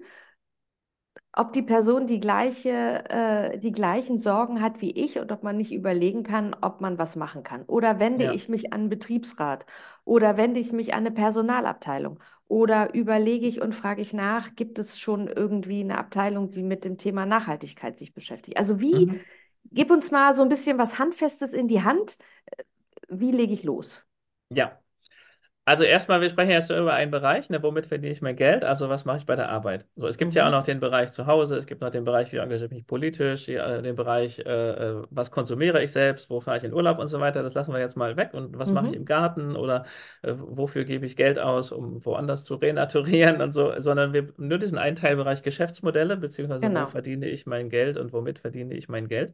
ob die Person die gleiche, äh, die gleichen Sorgen hat wie ich und ob man nicht überlegen kann, ob man was machen kann. Oder wende Ja. ich mich an einen Betriebsrat oder wende ich mich an eine Personalabteilung oder überlege ich und frage ich nach, gibt es schon irgendwie eine Abteilung, die mit dem Thema Nachhaltigkeit sich beschäftigt? Also wie, Mhm. gib uns mal so ein bisschen was Handfestes in die Hand. Wie lege ich los? Ja. Also erstmal, wir sprechen jetzt über einen Bereich, ne, womit verdiene ich mein Geld, also was mache ich bei der Arbeit. So, es gibt ja auch noch Mhm. den Bereich zu Hause, es gibt noch den Bereich, wie engagiere ich mich politisch, ja, den Bereich, äh, äh, was konsumiere ich selbst, wo fahre ich in Urlaub und so weiter, das lassen wir jetzt mal weg. Und was mache ich im Mhm. Garten oder äh, wofür gebe ich Geld aus, um woanders zu renaturieren und so, sondern wir nur diesen einen Teilbereich Geschäftsmodelle, beziehungsweise wo Genau. verdiene ich mein Geld und womit verdiene ich mein Geld.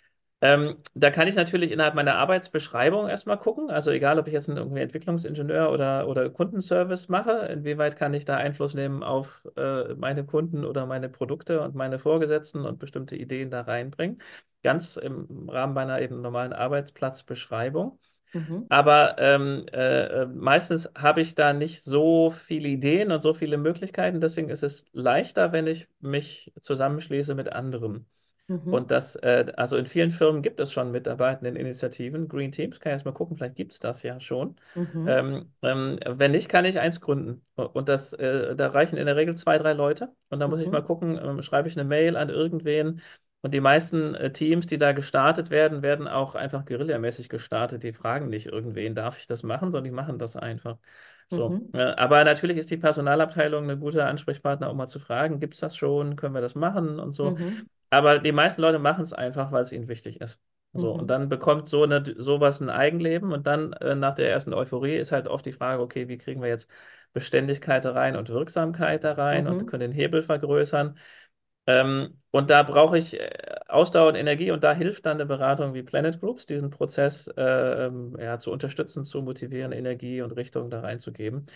Ähm, da kann ich natürlich innerhalb meiner Arbeitsbeschreibung erstmal gucken. Also egal, ob ich jetzt einen irgendwie Entwicklungsingenieur oder, oder Kundenservice mache, inwieweit kann ich da Einfluss nehmen auf äh, meine Kunden oder meine Produkte und meine Vorgesetzten und bestimmte Ideen da reinbringen. Ganz im Rahmen meiner eben normalen Arbeitsplatzbeschreibung. Mhm. Aber ähm, äh, äh, meistens habe ich da nicht so viele Ideen und so viele Möglichkeiten. Deswegen ist es leichter, wenn ich mich zusammenschließe mit anderen. Mhm. Und das, äh, also in vielen Firmen gibt es schon Mitarbeitenden-Initiativen, Green Teams, kann ich erst mal gucken, vielleicht gibt es das ja schon. Mhm. Ähm, ähm, wenn nicht, kann ich eins gründen. Und das, äh, da reichen in der Regel zwei, drei Leute. Und da muss ich mal Mhm. gucken, ähm, schreibe ich eine Mail an irgendwen. Und die meisten äh, Teams, die da gestartet werden, werden auch einfach guerillamäßig gestartet. Die fragen nicht irgendwen, darf ich das machen, sondern die machen das einfach. So. Mhm. Äh, aber natürlich ist die Personalabteilung eine gute Ansprechpartner, um mal zu fragen, gibt es das schon, können wir das machen und so. Mhm. Aber die meisten Leute machen es einfach, weil es ihnen wichtig ist. So, und Mhm. dann bekommt so eine, sowas ein Eigenleben und dann äh, nach der ersten Euphorie ist halt oft die Frage, okay, wie kriegen wir jetzt Beständigkeit da rein und Wirksamkeit da rein und Mhm. können den Hebel vergrößern. Ähm, und da brauche ich äh, Ausdauer und Energie und da hilft dann eine Beratung wie Planet Groups, diesen Prozess äh, ähm, ja, zu unterstützen, zu motivieren, Energie und Richtung da reinzugeben.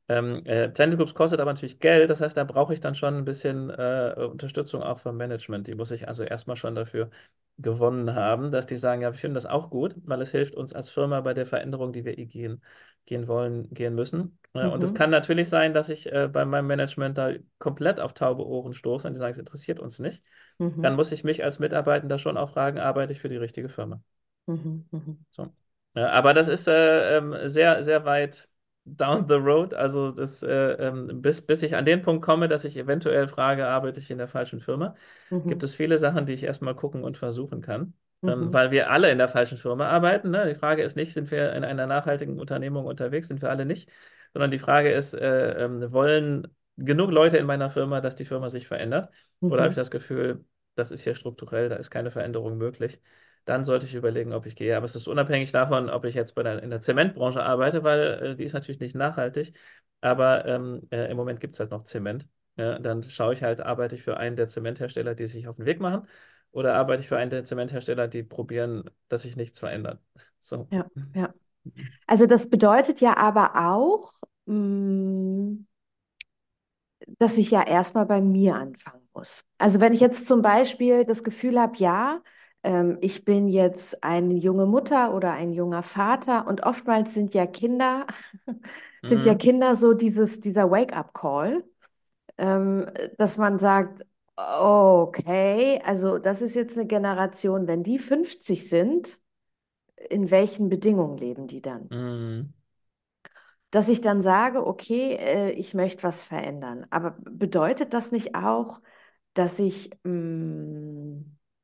Ähm, äh, Planet Groups kostet aber natürlich Geld, das heißt, da brauche ich dann schon ein bisschen äh, Unterstützung auch vom Management. Die muss ich also erstmal schon dafür gewonnen haben, dass die sagen, ja, wir finden das auch gut, weil es hilft uns als Firma bei der Veränderung, die wir eh gehen, gehen wollen, gehen müssen. Ja, und es Mhm. kann natürlich sein, dass ich äh, bei meinem Management da komplett auf taube Ohren stoße und die sagen, es interessiert uns nicht. Dann Mhm. muss ich mich als Mitarbeitender schon auch fragen, arbeite ich für die richtige Firma? Mhm. Mhm. So. Ja, aber das ist äh, ähm, sehr, sehr weit down the road. Also das, äh, ähm, bis, bis ich an den Punkt komme, dass ich eventuell frage, arbeite ich in der falschen Firma, gibt Mhm. es viele Sachen, die ich erstmal gucken und versuchen kann. Ähm, Mhm. weil wir alle in der falschen Firma arbeiten. Ne? Die Frage ist nicht, sind wir in einer nachhaltigen Unternehmung unterwegs? Sind wir alle nicht? Sondern die Frage ist, äh, ähm, wollen genug Leute in meiner Firma, dass die Firma sich verändert? Oder habe ich Mhm. das Gefühl, das ist hier strukturell, da ist keine Veränderung möglich? Dann sollte ich überlegen, ob ich gehe. Aber es ist unabhängig davon, ob ich jetzt bei der, in der Zementbranche arbeite, weil äh, die ist natürlich nicht nachhaltig. Aber ähm, äh, im Moment gibt es halt noch Zement. Ja, dann schaue ich halt, arbeite ich für einen der Zementhersteller, die sich auf den Weg machen, oder arbeite ich für einen der Zementhersteller, die probieren, dass sich nichts verändert. So. Ja, ja. Also das bedeutet ja aber auch, mh, dass ich ja erstmal bei mir anfangen muss. Also wenn ich jetzt zum Beispiel das Gefühl habe, ja, ähm, ich bin jetzt eine junge Mutter oder ein junger Vater und oftmals sind ja Kinder, sind ja Mhm. Kinder so dieses, dieser Wake-up-Call, ähm, dass man sagt, okay, also das ist jetzt eine Generation, wenn die fünfzig sind, in welchen Bedingungen leben die dann? Mhm. Dass ich dann sage, okay, äh, ich möchte was verändern. Aber bedeutet das nicht auch, dass ich mh,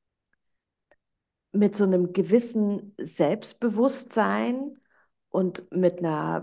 mit so einem gewissen Selbstbewusstsein und mit einer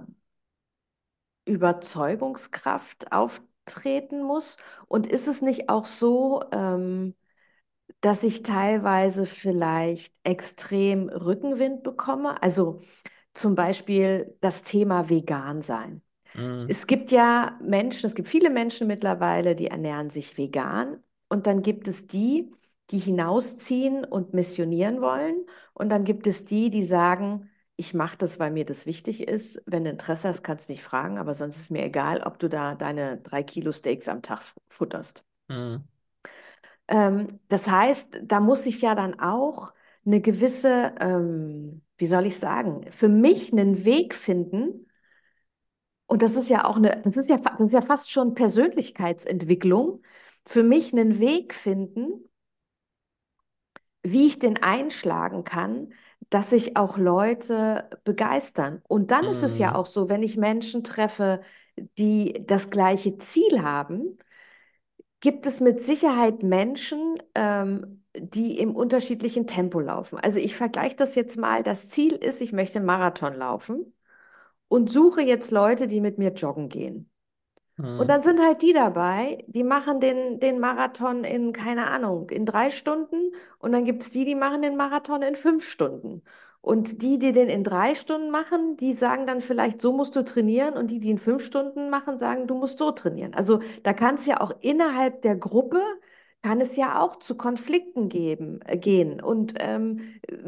Überzeugungskraft auftreten muss? Und ist es nicht auch so, ähm, dass ich teilweise vielleicht extrem Rückenwind bekomme? Also zum Beispiel das Thema vegan sein. Mhm. Es gibt ja Menschen, es gibt viele Menschen mittlerweile, die ernähren sich vegan. Und dann gibt es die, die hinausziehen und missionieren wollen. Und dann gibt es die, die sagen, ich mache das, weil mir das wichtig ist. Wenn du Interesse hast, kannst du mich fragen, aber sonst ist mir egal, ob du da deine drei Kilo Steaks am Tag futterst. Mhm. Ähm, das heißt, da muss ich ja dann auch eine gewisse, ähm, wie soll ich sagen, für mich einen Weg finden. Und das ist ja auch eine, das ist ja, fa- das ist ja fast schon Persönlichkeitsentwicklung, für mich einen Weg finden, wie ich den einschlagen kann, dass sich auch Leute begeistern. Und dann ist es ja Mhm. auch so, wenn ich Menschen treffe, die das gleiche Ziel haben, gibt es mit Sicherheit Menschen, ähm, die im unterschiedlichen Tempo laufen. Also ich vergleiche das jetzt mal. Das Ziel ist, ich möchte einen Marathon laufen und suche jetzt Leute, die mit mir joggen gehen. Und Mhm. dann sind halt die dabei, die machen den, den Marathon in, keine Ahnung, in drei Stunden. Und dann gibt es die, die machen den Marathon in fünf Stunden. Und die, die den in drei Stunden machen, die sagen dann vielleicht, so musst du trainieren. Und die, die in fünf Stunden machen, sagen, du musst so trainieren. Also da kann es ja auch innerhalb der Gruppe, kann es ja auch zu Konflikten geben, äh, gehen. Und ähm,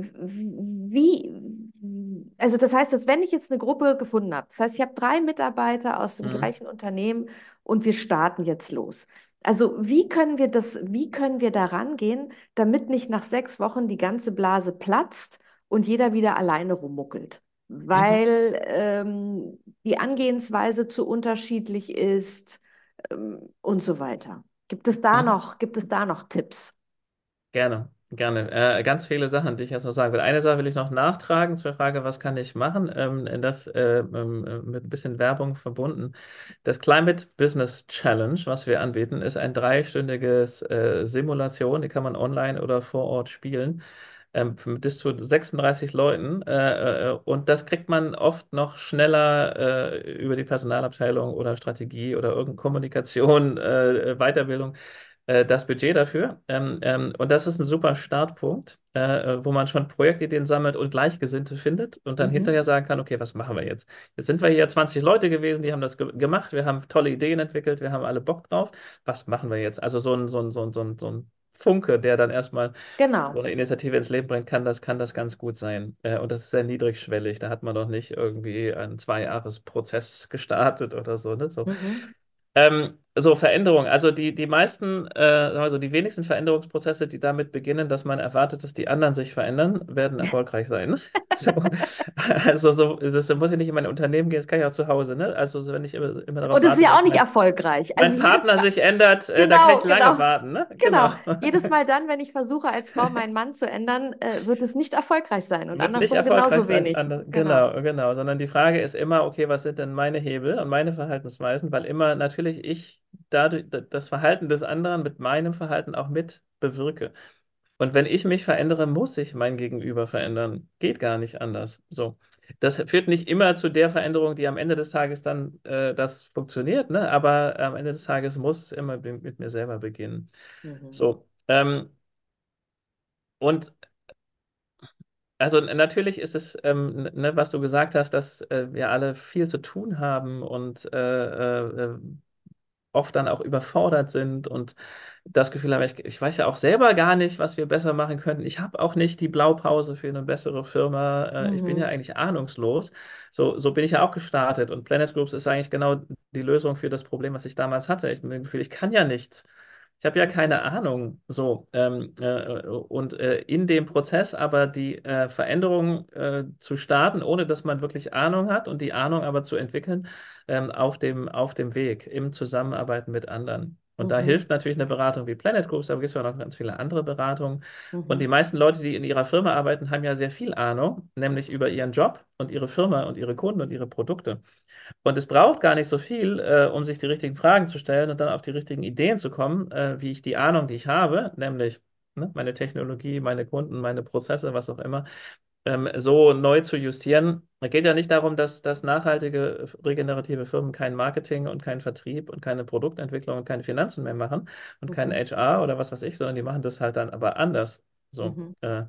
wie, also das heißt, dass wenn ich jetzt eine Gruppe gefunden habe, das heißt, ich habe drei Mitarbeiter aus dem Mhm. gleichen Unternehmen und wir starten jetzt los. Also wie können wir das, wie können wir da rangehen, damit nicht nach sechs Wochen die ganze Blase platzt und jeder wieder alleine rummuckelt? Mhm. Weil ähm, die Angehensweise zu unterschiedlich ist ähm, und so weiter. Gibt es da Mhm. noch, gibt es da noch Tipps? Gerne, gerne. Äh, ganz viele Sachen, die ich jetzt noch sagen will. Eine Sache will ich noch nachtragen zur Frage, was kann ich machen? Ähm, das äh, ähm, äh, mit ein bisschen Werbung verbunden. Das Climate Business Challenge, was wir anbieten, ist ein dreistündiges äh, Simulation, die kann man online oder vor Ort spielen, ähm, mit bis zu sechsunddreißig Leuten. Äh, äh, und das kriegt man oft noch schneller äh, über die Personalabteilung oder Strategie oder irgendeine Kommunikation, äh, Weiterbildung äh, das Budget dafür. Ähm, ähm, und das ist ein super Startpunkt, äh, äh, wo man schon Projektideen sammelt und Gleichgesinnte findet und dann hinterher Mhm. sagen kann, okay, was machen wir jetzt? Jetzt sind wir hier zwanzig Leute gewesen, die haben das ge gemacht, wir haben tolle Ideen entwickelt, wir haben alle Bock drauf. Was machen wir jetzt? Also so ein, so ein, so ein, so ein, so ein Funke, der dann erstmal so Genau. eine Initiative ins Leben bringt, kann das, kann das ganz gut sein. Äh, und das ist sehr niedrigschwellig. Da hat man doch nicht irgendwie einen Zwei-Jahres-Prozess gestartet oder so, ne? So. Mhm. Ähm, so, Veränderung. Also die, die meisten, äh, sagen wir so, die wenigsten Veränderungsprozesse, die damit beginnen, dass man erwartet, dass die anderen sich verändern, werden erfolgreich sein. So, also so, das muss ich nicht in mein Unternehmen gehen, das kann ich auch zu Hause, ne? Also so, wenn ich immer, immer darauf Und es ist warte, ja auch dass nicht mein, erfolgreich. Also mein jedes Partner Mal, sich ändert, äh, da kann ich genau, lange genau, warten, ne? genau. Genau. Jedes Mal dann, wenn ich versuche, als Frau meinen Mann zu ändern, äh, wird es nicht erfolgreich sein und Wird nicht andersrum erfolgreich genauso sein. wenig. An- Genau. Genau, genau. Sondern die Frage ist immer, okay, was sind denn meine Hebel und meine Verhaltensweisen? Weil immer natürlich ich dadurch d- das Verhalten des anderen mit meinem Verhalten auch mit bewirke. Und wenn ich mich verändere, muss sich mein Gegenüber verändern. Geht gar nicht anders. So. Das führt nicht immer zu der Veränderung, die am Ende des Tages dann äh, das funktioniert, ne? Aber am Ende des Tages muss es immer mit mit mir selber beginnen. Mhm. So. Ähm, und Also n- natürlich ist es, ähm, n- ne, was du gesagt hast, dass äh, wir alle viel zu tun haben und äh, äh, äh, oft dann auch überfordert sind und das Gefühl haben, ich, ich weiß ja auch selber gar nicht, was wir besser machen könnten. Ich habe auch nicht die Blaupause für eine bessere Firma. Äh, ich bin ja Mhm. eigentlich ahnungslos. So, so bin ich ja auch gestartet und Planet Groups ist eigentlich genau die Lösung für das Problem, was ich damals hatte. Ich habe das Gefühl, ich kann ja nichts. Ich habe ja keine Ahnung, so ähm, äh, und äh, in dem Prozess aber die äh, Veränderung äh, zu starten, ohne dass man wirklich Ahnung hat und die Ahnung aber zu entwickeln ähm, auf dem, auf dem Weg im Zusammenarbeiten mit anderen. Und da Mhm. hilft natürlich eine Beratung wie Planet Groups, aber es gibt ja noch ganz viele andere Beratungen. Und die Mhm. meisten Leute, die in ihrer Firma arbeiten, haben ja sehr viel Ahnung, nämlich über ihren Job und ihre Firma und ihre Kunden und ihre Produkte. Und es braucht gar nicht so viel, äh, um sich die richtigen Fragen zu stellen und dann auf die richtigen Ideen zu kommen, äh, wie ich die Ahnung, die ich habe, nämlich ne, meine Technologie, meine Kunden, meine Prozesse, was auch immer, ähm, so neu zu justieren. Es geht ja nicht darum, dass, dass nachhaltige, regenerative Firmen kein Marketing und kein Vertrieb und keine Produktentwicklung und keine Finanzen mehr machen und kein Mhm. H R oder was weiß ich, sondern die machen das halt dann aber anders. So. Mhm. Äh,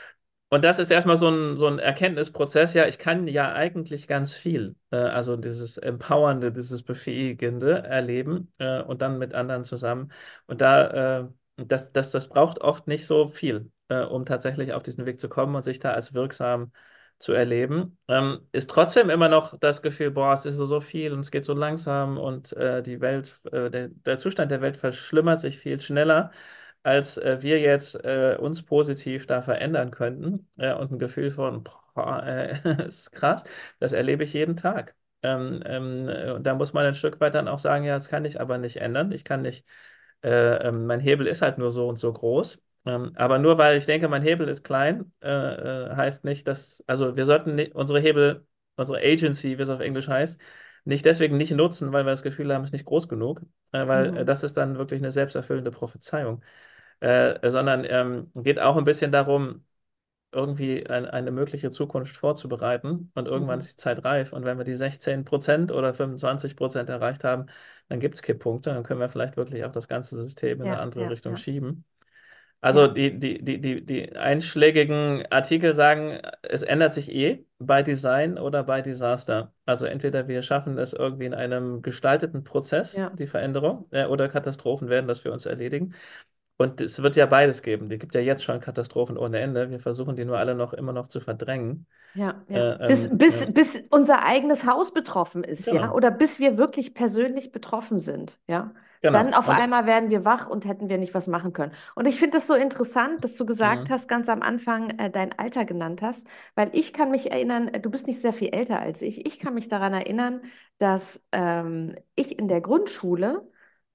und das ist erstmal so ein, so ein Erkenntnisprozess. Ja, ich kann ja eigentlich ganz viel. Äh, also dieses Empowernde, dieses Befähigende erleben äh, und dann mit anderen zusammen. Und da, äh, das, das, das braucht oft nicht so viel, äh, um tatsächlich auf diesen Weg zu kommen und sich da als wirksam zu erleben. Ähm, ist trotzdem immer noch das Gefühl, boah, es ist so, so viel und es geht so langsam und äh, die Welt, äh, der, der Zustand der Welt verschlimmert sich viel schneller als äh, wir jetzt äh, uns positiv da verändern könnten äh, und ein Gefühl von, boah, äh, ist krass, das erlebe ich jeden Tag. Ähm, ähm, äh, und da muss man ein Stück weit dann auch sagen, ja, das kann ich aber nicht ändern. Ich kann nicht, äh, ähm, mein Hebel ist halt nur so und so groß. Ähm, aber nur weil ich denke, mein Hebel ist klein, äh, äh, heißt nicht, dass, also wir sollten nicht, unsere Hebel, unsere Agency, wie es auf Englisch heißt, nicht deswegen nicht nutzen, weil wir das Gefühl haben, es ist nicht groß genug, äh, weil äh, Mhm. das ist dann wirklich eine selbsterfüllende Prophezeiung äh, sondern ähm, geht auch ein bisschen darum, irgendwie ein, eine mögliche Zukunft vorzubereiten und irgendwann Mhm. ist die Zeit reif und wenn wir die sechzehn Prozent oder fünfundzwanzig Prozent erreicht haben, dann gibt es Kipppunkte, dann können wir vielleicht wirklich auch das ganze System in eine Ja, andere ja, Richtung ja, schieben. Also ja. die, die, die, die, die einschlägigen Artikel sagen, es ändert sich eh bei Design oder bei Desaster. Also entweder wir schaffen es irgendwie in einem gestalteten Prozess, Ja. die Veränderung, äh, oder Katastrophen werden das für uns erledigen. Und es wird ja beides geben. Die gibt ja jetzt schon Katastrophen ohne Ende. Wir versuchen die nur alle noch immer noch zu verdrängen. Ja, Äh, ja. Bis, ähm, bis, ja, bis unser eigenes Haus betroffen ist, ja, genau, oder bis wir wirklich persönlich betroffen sind, ja. Dann genau. auf Und einmal werden wir wach und hätten wir nicht was machen können. Und ich finde das so interessant, dass du gesagt mm, hast, ganz am Anfang äh, dein Alter genannt hast, weil ich kann mich erinnern, äh, du bist nicht sehr viel älter als ich. Ich kann mich daran erinnern, dass ähm, ich in der Grundschule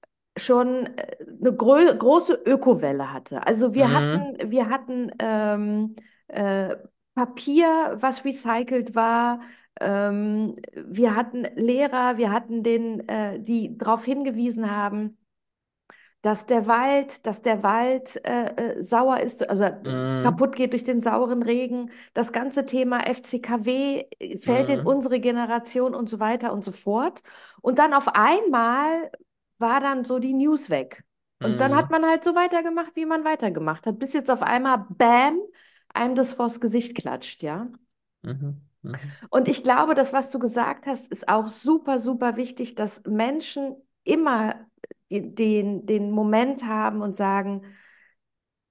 schon äh, eine grö große Ökowelle hatte. Also wir mm, hatten, wir hatten ähm, äh, Papier, was recycelt war. Ähm, wir hatten Lehrer, wir hatten den, äh, die darauf hingewiesen haben, dass der Wald, dass der Wald äh, äh, sauer ist, also mm, kaputt geht durch den sauren Regen. Das ganze Thema F C K W äh, fällt in mm, unsere Generation und so weiter und so fort. Und dann auf einmal war dann so die News weg. Und dann hat mm, man halt so weitergemacht, wie man weitergemacht hat, bis jetzt auf einmal, bam, einem das vors Gesicht klatscht, ja. mhm, mhm, Und ich glaube, das, was du gesagt hast, ist auch super, super wichtig, dass Menschen immer den, den Moment haben und sagen,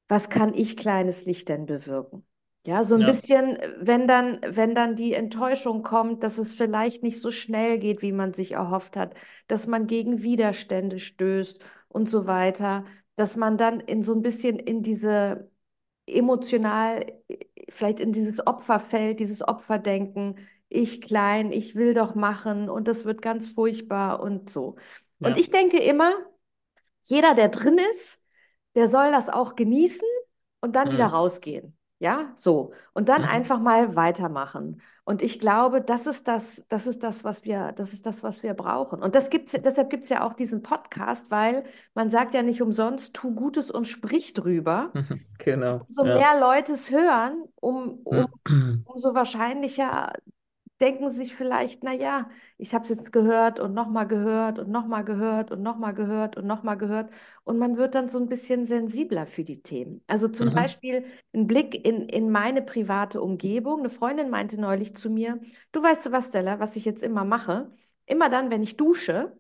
was kann ich kleines Licht denn bewirken? Ja, so ein Ja. bisschen, wenn dann, wenn dann die Enttäuschung kommt, dass es vielleicht nicht so schnell geht, wie man sich erhofft hat, dass man gegen Widerstände stößt und so weiter, dass man dann in so ein bisschen in diese emotional, vielleicht in dieses Opferfeld, dieses Opferdenken, ich klein, ich will doch machen und das wird ganz furchtbar und so. Und Ja. ich denke immer, jeder, der drin ist, der soll das auch genießen und dann wieder Mhm. rausgehen. Ja, so. Und dann Mhm. einfach mal weitermachen. Und ich glaube, das ist das, das ist das, was wir, das ist das, was wir brauchen. Und das gibt's, deshalb gibt es ja auch diesen Podcast, weil man sagt ja nicht umsonst, tu Gutes und sprich drüber. Genau, Umso ja. mehr Leute es hören, um, um, umso wahrscheinlicher denken sich vielleicht, na ja, ich habe es jetzt gehört und nochmal gehört und nochmal gehört und nochmal gehört und nochmal gehört. Und man wird dann so ein bisschen sensibler für die Themen. Also zum Mhm. Beispiel ein Blick in, in meine private Umgebung. Eine Freundin meinte neulich zu mir, du weißt du was, Stella, was ich jetzt immer mache? Immer dann, wenn ich dusche,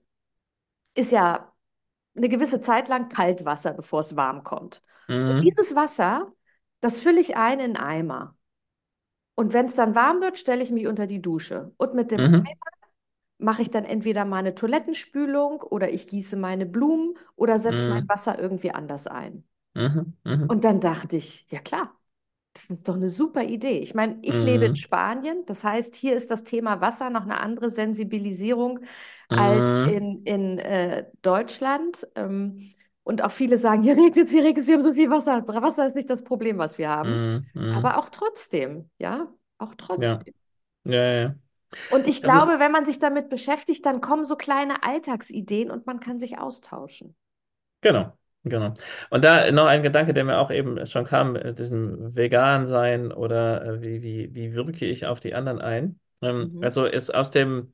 ist ja eine gewisse Zeit lang Kaltwasser, bevor es warm kommt. Und Mhm. dieses Wasser, das fülle ich ein in einen Eimer. Und wenn es dann warm wird, stelle ich mich unter die Dusche. Und mit dem Mhm. mache ich dann entweder meine Toilettenspülung oder ich gieße meine Blumen oder setze mein Mhm. Wasser irgendwie anders ein. Mhm. Mhm. Und dann dachte ich, ja klar, das ist doch eine super Idee. Ich meine, ich lebe in Mhm. Spanien, das heißt, hier ist das Thema Wasser noch eine andere Sensibilisierung als Mhm. in, in äh, Deutschland. Ähm, und auch viele sagen, hier regnet es, hier regnet es, wir haben so viel Wasser. Wasser ist nicht das Problem, was wir haben. Mhm. Mhm. Aber auch trotzdem, ja, auch Ja, trotzdem. ja, ja. Ja. Und ich Also, glaube, wenn man sich damit beschäftigt, dann kommen so kleine Alltagsideen und man kann sich austauschen. genau, genau. Und da noch ein Gedanke, der mir auch eben schon kam, mit diesem Vegan sein oder äh, wie, wie, wie wirke ich auf die anderen ein. Ähm, Mhm. also ist aus dem,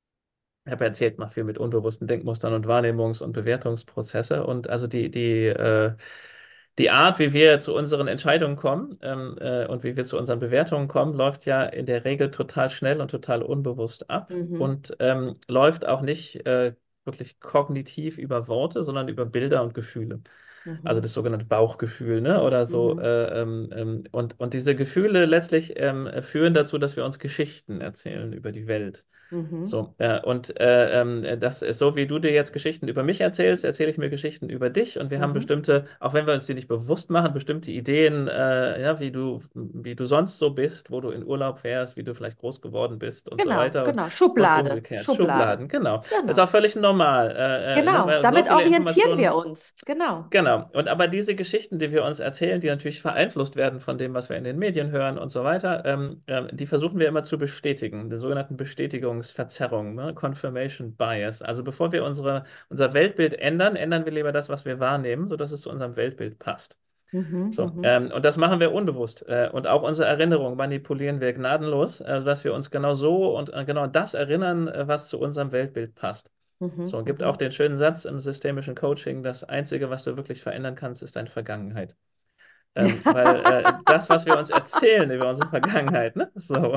ich habe ja erzählt, mache viel mit unbewussten Denkmustern und Wahrnehmungs- und Bewertungsprozesse. Und also die, die, äh, die Art, wie wir zu unseren Entscheidungen kommen ähm, äh, und wie wir zu unseren Bewertungen kommen, läuft ja in der Regel total schnell und total unbewusst ab Mhm. und ähm, läuft auch nicht äh, wirklich kognitiv über Worte, sondern über Bilder und Gefühle. Also Mhm. das sogenannte Bauchgefühl, ne? Oder so. Mhm. Äh, ähm, ähm, und, und diese Gefühle letztlich ähm, führen dazu, dass wir uns Geschichten erzählen über die Welt. Mhm. So, äh, und äh, ähm, das ist so, wie du dir jetzt Geschichten über mich erzählst, erzähle ich mir Geschichten über dich und wir haben Mhm. bestimmte, auch wenn wir uns die nicht bewusst machen, bestimmte Ideen, äh, ja, wie du, wie du sonst so bist, wo du in Urlaub fährst, wie du vielleicht groß geworden bist und so Genau, weiter und, genau. und Schublade, umgekehrt. Schublade. Schubladen, genau. Das ist auch Genau. völlig normal, äh, äh, ne, Genau. weil so Damit viele orientieren wir Informationen. uns. Genau. Genau. Und aber diese Geschichten, die wir uns erzählen, die natürlich beeinflusst werden von dem, was wir in den Medien hören und so weiter, ähm, ähm, die versuchen wir immer zu bestätigen, die sogenannten Bestätigungsverzerrungen, ne? Confirmation Bias. Also bevor wir unsere, unser Weltbild ändern, ändern wir lieber das, was wir wahrnehmen, sodass es zu unserem Weltbild passt. Mhm. So, Mhm. ähm, und das machen wir unbewusst. Äh, und auch unsere Erinnerung manipulieren wir gnadenlos, äh, dass wir uns genau so und äh, genau das erinnern, äh, was zu unserem Weltbild passt. Mhm. So, gibt auch Mhm. den schönen Satz im systemischen Coaching, das Einzige, was du wirklich verändern kannst, ist deine Vergangenheit. Ähm, weil äh, das, was wir uns erzählen über unsere Vergangenheit, ne? So.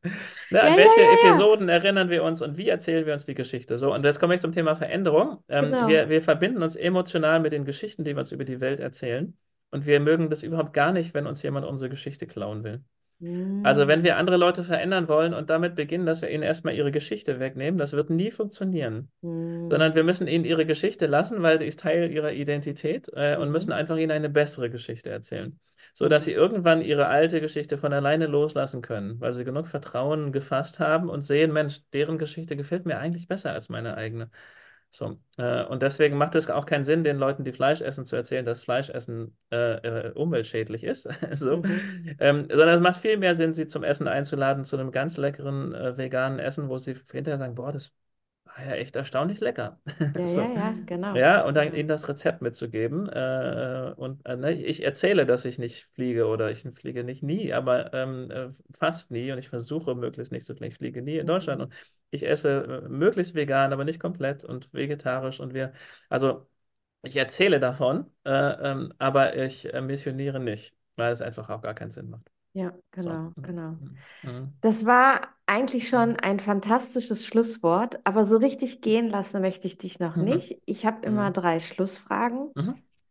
Ne, Ja, an ja, welche ja, ja. Episoden erinnern wir uns und wie erzählen wir uns die Geschichte? So, und jetzt komme ich zum Thema Veränderung. Ähm, wir, Genau. wir verbinden uns emotional mit den Geschichten, die wir uns über die Welt erzählen. Und wir mögen das überhaupt gar nicht, wenn uns jemand unsere Geschichte klauen will. Also, wenn Mhm. wir andere Leute verändern wollen und damit beginnen, dass wir ihnen erstmal ihre Geschichte wegnehmen, das wird nie funktionieren, Mhm. sondern wir müssen ihnen ihre Geschichte lassen, weil sie ist Teil ihrer Identität äh, und müssen Mhm. einfach ihnen eine bessere Geschichte erzählen, so dass Mhm. sie irgendwann ihre alte Geschichte von alleine loslassen können, weil sie genug Vertrauen gefasst haben und sehen, Mensch, deren Geschichte gefällt mir eigentlich besser als meine eigene. So, äh, und deswegen macht es auch keinen Sinn, den Leuten, die Fleisch essen, zu erzählen, dass Fleischessen äh, äh, umweltschädlich ist, so, Mhm. ähm, sondern es macht viel mehr Sinn, sie zum Essen einzuladen, zu einem ganz leckeren äh, veganen Essen, wo sie hinterher sagen, boah, das war ja echt erstaunlich lecker. Ja, ja, So. ja, genau. Ja, und dann Genau. ihnen das Rezept mitzugeben. Äh, und äh, ne, ich erzähle, dass ich nicht fliege oder ich fliege nicht nie, aber ähm, äh, fast nie und ich versuche möglichst nicht zu fliegen. Ich fliege nie in Deutschland Mhm. und ich esse äh, möglichst vegan, aber nicht komplett und vegetarisch und wir, also ich erzähle davon, äh, ähm, aber ich äh, missioniere nicht, weil es einfach auch gar keinen Sinn macht. Ja, So. genau, Mhm. genau. Mhm. Das war eigentlich schon Mhm. ein fantastisches Schlusswort, aber so richtig gehen lassen möchte ich dich noch Mhm. nicht. Ich habe immer Mhm. drei Schlussfragen. Mhm.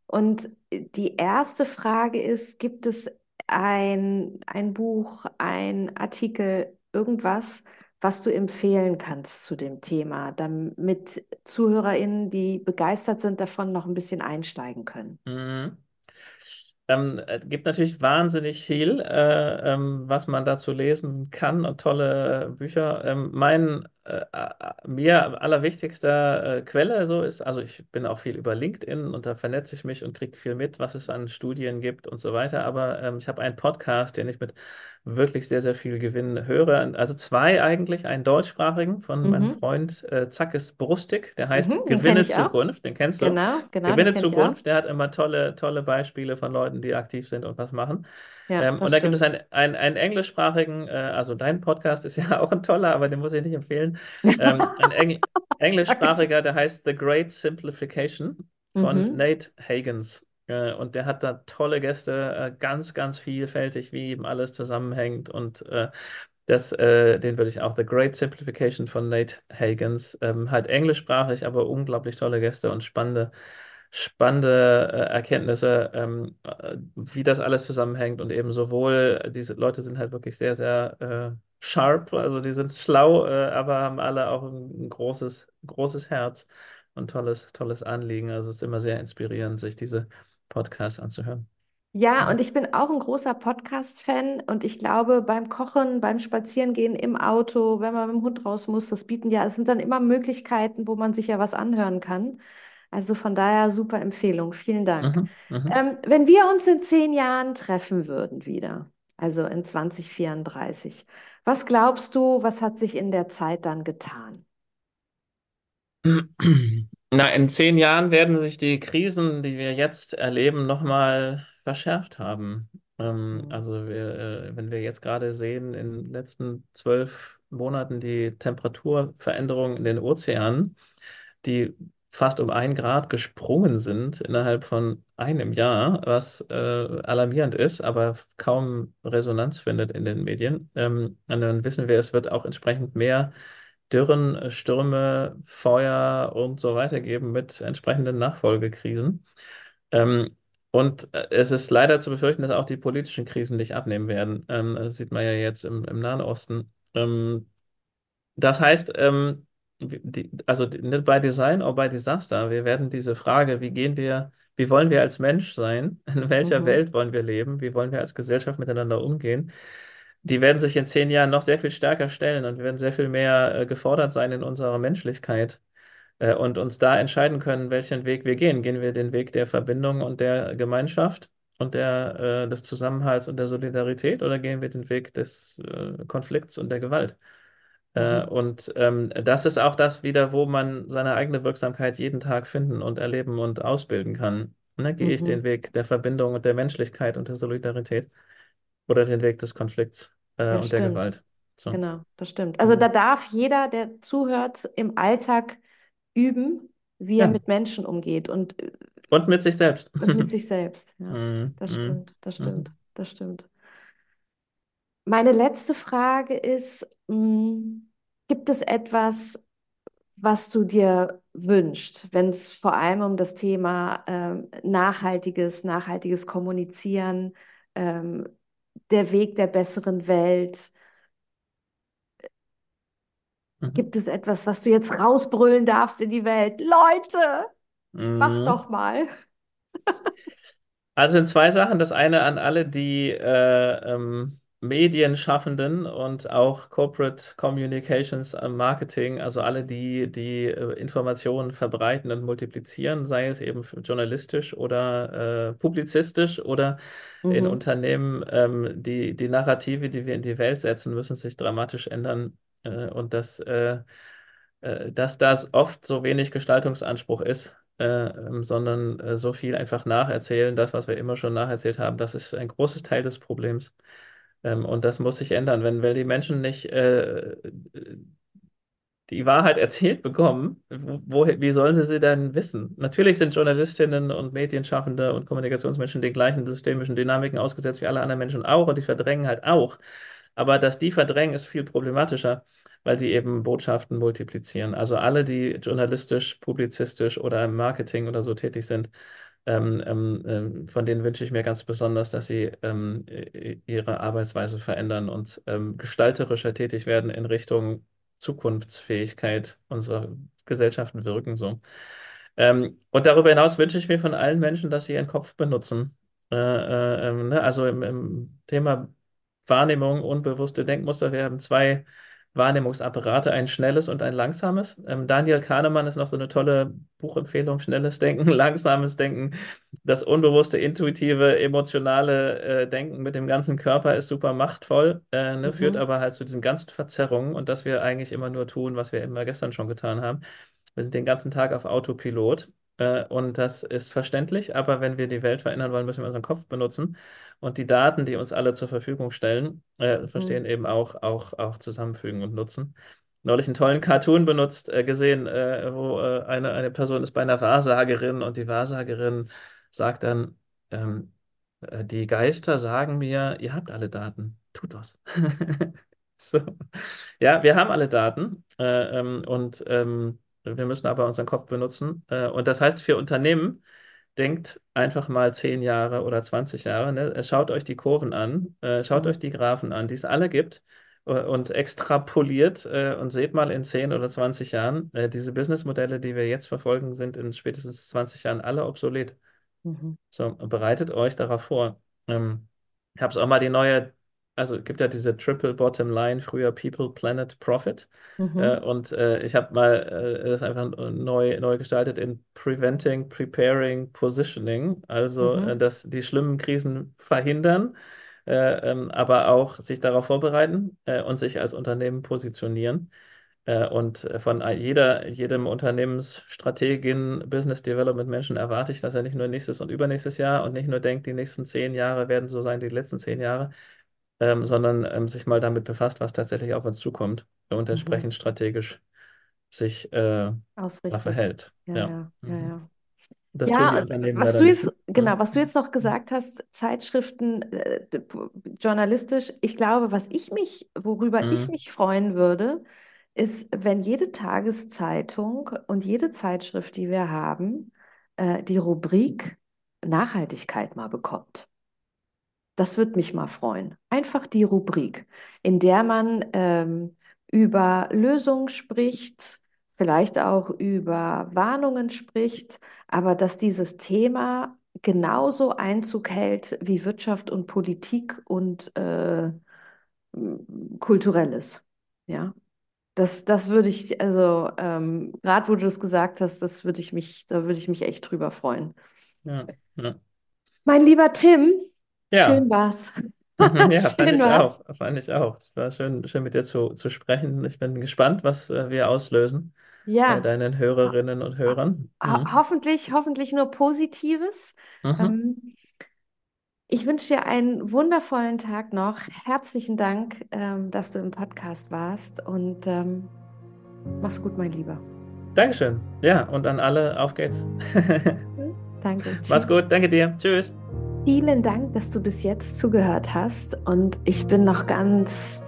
Und die erste Frage ist, gibt es ein, ein Buch, ein Artikel, irgendwas, was du empfehlen kannst zu dem Thema, damit ZuhörerInnen, die begeistert sind, davon noch ein bisschen einsteigen können? Mhm. Ähm, es gibt natürlich wahnsinnig viel, äh, ähm, was man dazu lesen kann und tolle äh, Bücher. Ähm, mein äh, äh, mir allerwichtigster äh, Quelle so ist, also ich bin auch viel über LinkedIn und da vernetze ich mich und kriege viel mit, was es an Studien gibt und so weiter. Aber ähm, ich habe einen Podcast, den ich mit wirklich sehr, sehr viel Gewinn höre. Also zwei eigentlich, einen deutschsprachigen von meinem Mhm. Freund äh, Zackes Brustig, der heißt Mhm, den kenne Gewinne ich auch. Zukunft, den kennst du. Genau, genau, den Gewinne kenne ich auch. Zukunft, der hat immer tolle, tolle Beispiele von Leuten, die aktiv sind und was machen. Ja, Ähm, und das da gibt es stimmt. einen, einen, einen englischsprachigen, äh, also dein Podcast ist ja auch ein toller, aber den muss ich nicht empfehlen. Ähm, ein Engl Dankeschön. englischsprachiger, der heißt The Great Simplification von Mhm. Nate Hagans. Äh, und der hat da tolle Gäste, äh, ganz, ganz vielfältig, wie eben alles zusammenhängt. Und äh, das, äh, den würde ich auch, The Great Simplification von Nate Hagans, ähm, halt englischsprachig, aber unglaublich tolle Gäste und spannende, spannende äh, Erkenntnisse, ähm, äh, wie das alles zusammenhängt und eben sowohl, diese Leute sind halt wirklich sehr, sehr äh, sharp, also die sind schlau, äh, aber haben alle auch ein, ein großes, großes Herz und tolles, tolles Anliegen. Also es ist immer sehr inspirierend, sich diese Podcasts anzuhören. Ja, Ja. und ich bin auch ein großer Podcast-Fan und ich glaube, beim Kochen, beim Spazierengehen im Auto, wenn man mit dem Hund raus muss, das bieten ja, es sind dann immer Möglichkeiten, wo man sich ja was anhören kann. Also von daher super Empfehlung. Vielen Dank. Mhm, mhm. Ähm, wenn wir uns in zehn Jahren treffen würden wieder, also in zwanzig vierunddreißig, was glaubst du, was hat sich in der Zeit dann getan? Na, in zehn Jahren werden sich die Krisen, die wir jetzt erleben, nochmal verschärft haben. Ähm, Mhm. also wir, äh, wenn wir jetzt gerade sehen, in den letzten zwölf Monaten die Temperaturveränderungen in den Ozeanen, die fast um ein Grad gesprungen sind innerhalb von einem Jahr, was äh, alarmierend ist, aber kaum Resonanz findet in den Medien. Ähm, und dann wissen wir, es wird auch entsprechend mehr Dürren, äh, Stürme, Feuer und so weiter geben mit entsprechenden Nachfolgekrisen. Ähm, und äh, es ist leider zu befürchten, dass auch die politischen Krisen nicht abnehmen werden. Ähm, das sieht man ja jetzt im, im Nahen Osten. Ähm, das heißt, ähm, die, also nicht by Design, auch by Disaster. Wir werden diese Frage, wie gehen wir, wie wollen wir als Mensch sein? In welcher Mhm. Welt wollen wir leben? Wie wollen wir als Gesellschaft miteinander umgehen? Die werden sich in zehn Jahren noch sehr viel stärker stellen und wir werden sehr viel mehr äh, gefordert sein in unserer Menschlichkeit äh, und uns da entscheiden können, welchen Weg wir gehen. Gehen wir den Weg der Verbindung und der Gemeinschaft und der, äh, des Zusammenhalts und der Solidarität oder gehen wir den Weg des äh, Konflikts und der Gewalt? Äh, Mhm. und ähm, das ist auch das wieder, wo man seine eigene Wirksamkeit jeden Tag finden und erleben und ausbilden kann. Ne? Gehe ich den Mhm. Weg der Verbindung und der Menschlichkeit und der Solidarität oder den Weg des Konflikts äh, Ja, und der stimmt. Gewalt? So. Genau, das stimmt. Also Mhm. da darf jeder, der zuhört, im Alltag üben, wie er Ja, mit Menschen umgeht und, äh, und mit sich selbst. und mit sich selbst. Ja, Mhm. das Mhm. stimmt, das stimmt, Mhm. das stimmt. Meine letzte Frage ist, mh, gibt es etwas, was du dir wünschst, wenn es vor allem um das Thema ähm, nachhaltiges, nachhaltiges Kommunizieren, ähm, der Weg der besseren Welt, Mhm. gibt es etwas, was du jetzt rausbrüllen darfst in die Welt? Leute, mach Mhm. doch mal. Also sind zwei Sachen. Das eine an alle die äh, ähm, Medienschaffenden und auch Corporate Communications, äh, Marketing, also alle die, die äh, Informationen verbreiten und multiplizieren, sei es eben journalistisch oder äh, publizistisch oder in Mhm, Unternehmen, ähm, die, die Narrative, die wir in die Welt setzen, müssen sich dramatisch ändern. Äh, und das, äh, äh, dass das oft so wenig Gestaltungsanspruch ist äh, ähm, sondern äh, so viel einfach nacherzählen, das, was wir immer schon nacherzählt haben, das ist ein großes Teil des Problems. Ähm, und das muss sich ändern. Wenn, wenn die Menschen nicht äh, die Wahrheit erzählt bekommen, wo, wie sollen sie sie denn wissen? Natürlich sind Journalistinnen und Medienschaffende und Kommunikationsmenschen den gleichen systemischen Dynamiken ausgesetzt wie alle anderen Menschen auch und die verdrängen halt auch. Aber dass die verdrängen, ist viel problematischer, weil sie eben Botschaften multiplizieren. Also alle, die journalistisch, publizistisch oder im Marketing oder so tätig sind, Ähm, ähm, ähm, von denen wünsche ich mir ganz besonders, dass sie ähm, i- ihre Arbeitsweise verändern und ähm, gestalterischer tätig werden in Richtung Zukunftsfähigkeit unserer Gesellschaften wirken. So. Ähm, und darüber hinaus wünsche ich mir von allen Menschen, dass sie ihren Kopf benutzen. Äh, äh, ähm, ne? Also im, im Thema Wahrnehmung, unbewusste Denkmuster, wir haben zwei Wahrnehmungsapparate, ein schnelles und ein langsames. Ähm, Daniel Kahnemann ist noch so eine tolle Buchempfehlung, schnelles Denken, langsames Denken. Das unbewusste, intuitive, emotionale äh, Denken mit dem ganzen Körper ist super machtvoll, äh, ne, führt Mhm. aber halt zu diesen ganzen Verzerrungen und dass wir eigentlich immer nur tun, was wir immer gestern schon getan haben. Wir sind den ganzen Tag auf Autopilot, äh, und das ist verständlich, aber wenn wir die Welt verändern wollen, müssen wir unseren Kopf benutzen und die Daten, die uns alle zur Verfügung stellen, äh, Mhm. verstehen eben auch, auch, auch zusammenfügen und nutzen. Neulich einen tollen Cartoon benutzt, äh, gesehen, äh, wo äh, eine, eine Person ist bei einer Wahrsagerin und die Wahrsagerin sagt dann, ähm, äh, die Geister sagen mir, ihr habt alle Daten, tut was. So. Ja, wir haben alle Daten äh, ähm, und ähm, wir müssen aber unseren Kopf benutzen. Äh, und das heißt für Unternehmen, denkt einfach mal zehn Jahre oder zwanzig Jahre, ne? Äh, Schaut euch die Kurven an, äh, schaut euch Mhm. die Graphen an, die es alle gibt äh, und extrapoliert äh, und seht mal in zehn oder zwanzig Jahren, äh, diese Businessmodelle, die wir jetzt verfolgen, sind in spätestens zwanzig Jahren alle obsolet. Mhm. So, bereitet euch darauf vor. Ähm, ich habe es auch mal die neue, also es gibt ja diese Triple Bottom Line, früher People, Planet, Profit. Äh, Mhm. und äh, ich habe mal äh, das einfach neu, neu gestaltet in Preventing, Preparing, Positioning. Also, äh, Mhm. dass die schlimmen Krisen verhindern, äh, ähm, aber auch sich darauf vorbereiten äh, und sich als Unternehmen positionieren. Äh, Und von jeder, jedem Unternehmensstrategin, Business Development Menschen erwarte ich, dass er nicht nur nächstes und übernächstes Jahr und nicht nur denkt, die nächsten zehn Jahre werden so sein wie die letzten zehn Jahre, ähm, sondern ähm, sich mal damit befasst, was tatsächlich auf uns zukommt und Mhm. entsprechend strategisch sich äh, Ausrichtet. verhält. Ja, Ja. ja, ja, Mhm. ja. Das tun Ja, die und Unternehmen was leider du nicht. jetzt, Ne? genau, was du jetzt noch gesagt hast, Zeitschriften, äh, d- journalistisch, ich glaube, was ich mich, worüber ich Mhm. mich freuen würde, ist, wenn jede Tageszeitung und jede Zeitschrift, die wir haben, äh, die Rubrik Nachhaltigkeit mal bekommt. Das würde mich mal freuen. Einfach die Rubrik, in der man ähm, über Lösungen spricht, vielleicht auch über Warnungen spricht, aber dass dieses Thema genauso Einzug hält wie Wirtschaft und Politik und äh, m- Kulturelles. Ja, das, das würde ich, also ähm, gerade wo du das gesagt hast, das würde ich mich, da würde ich mich echt drüber freuen. Ja. Ja. Mein lieber Tim, Ja. schön war's. Ja, fand Schön ich war's. auch. Fand ich auch. Es war schön, schön mit dir zu, zu sprechen. Ich bin gespannt, was äh, wir auslösen bei Ja, deinen ho Hörerinnen und Hörern. ho Mhm. hoffentlich, hoffentlich nur Positives. Mhm. Ähm, ich wünsche dir einen wundervollen Tag noch. Herzlichen Dank, ähm, dass du im Podcast warst und ähm, mach's gut, mein Lieber. Dankeschön. Ja, und an alle, auf geht's. Danke, Mach's tschüss. gut. Danke dir. Tschüss. Vielen Dank, dass du bis jetzt zugehört hast und ich bin noch ganz,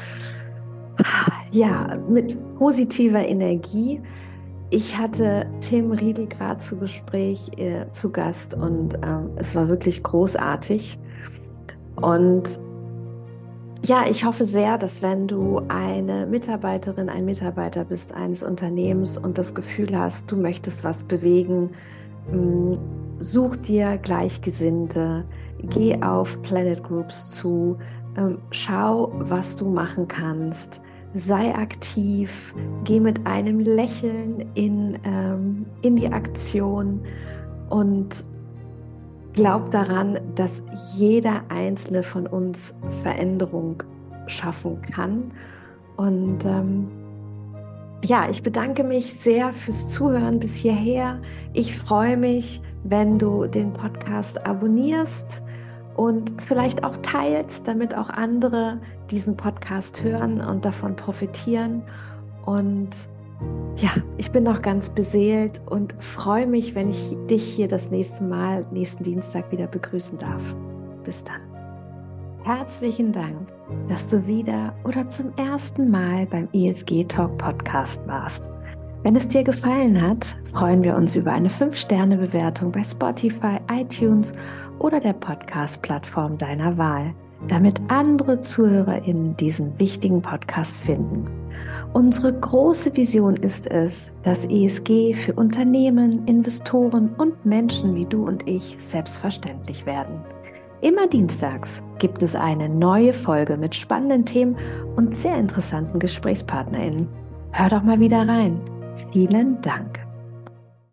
ja, mit positiver Energie. Ich hatte Tim Riedel gerade zu Gespräch, äh, zu Gast und ähm, es war wirklich großartig. Und ja, ich hoffe sehr, dass wenn du eine Mitarbeiterin, ein Mitarbeiter bist eines Unternehmens und das Gefühl hast, du möchtest was bewegen, mh, such dir Gleichgesinnte, geh auf Planet Groups zu, ähm, schau, was du machen kannst, sei aktiv, geh mit einem Lächeln in, ähm, in die Aktion und glaub daran, dass jeder einzelne von uns Veränderung schaffen kann. Und ähm, ja, ich bedanke mich sehr fürs Zuhören bis hierher. Ich freue mich, wenn du den Podcast abonnierst und vielleicht auch teilst, damit auch andere diesen Podcast hören und davon profitieren. Und ja, ich bin noch ganz beseelt und freue mich, wenn ich dich hier das nächste Mal, nächsten Dienstag wieder begrüßen darf. Bis dann. Herzlichen Dank, dass du wieder oder zum ersten Mal beim E S G Talk Podcast warst. Wenn es dir gefallen hat, freuen wir uns über eine fünf Sterne Bewertung bei Spotify, iTunes oder der Podcast-Plattform deiner Wahl, damit andere ZuhörerInnen diesen wichtigen Podcast finden. Unsere große Vision ist es, dass E S G für Unternehmen, Investoren und Menschen wie du und ich selbstverständlich werden. Immer dienstags gibt es eine neue Folge mit spannenden Themen und sehr interessanten GesprächspartnerInnen. Hör doch mal wieder rein. Vielen Dank.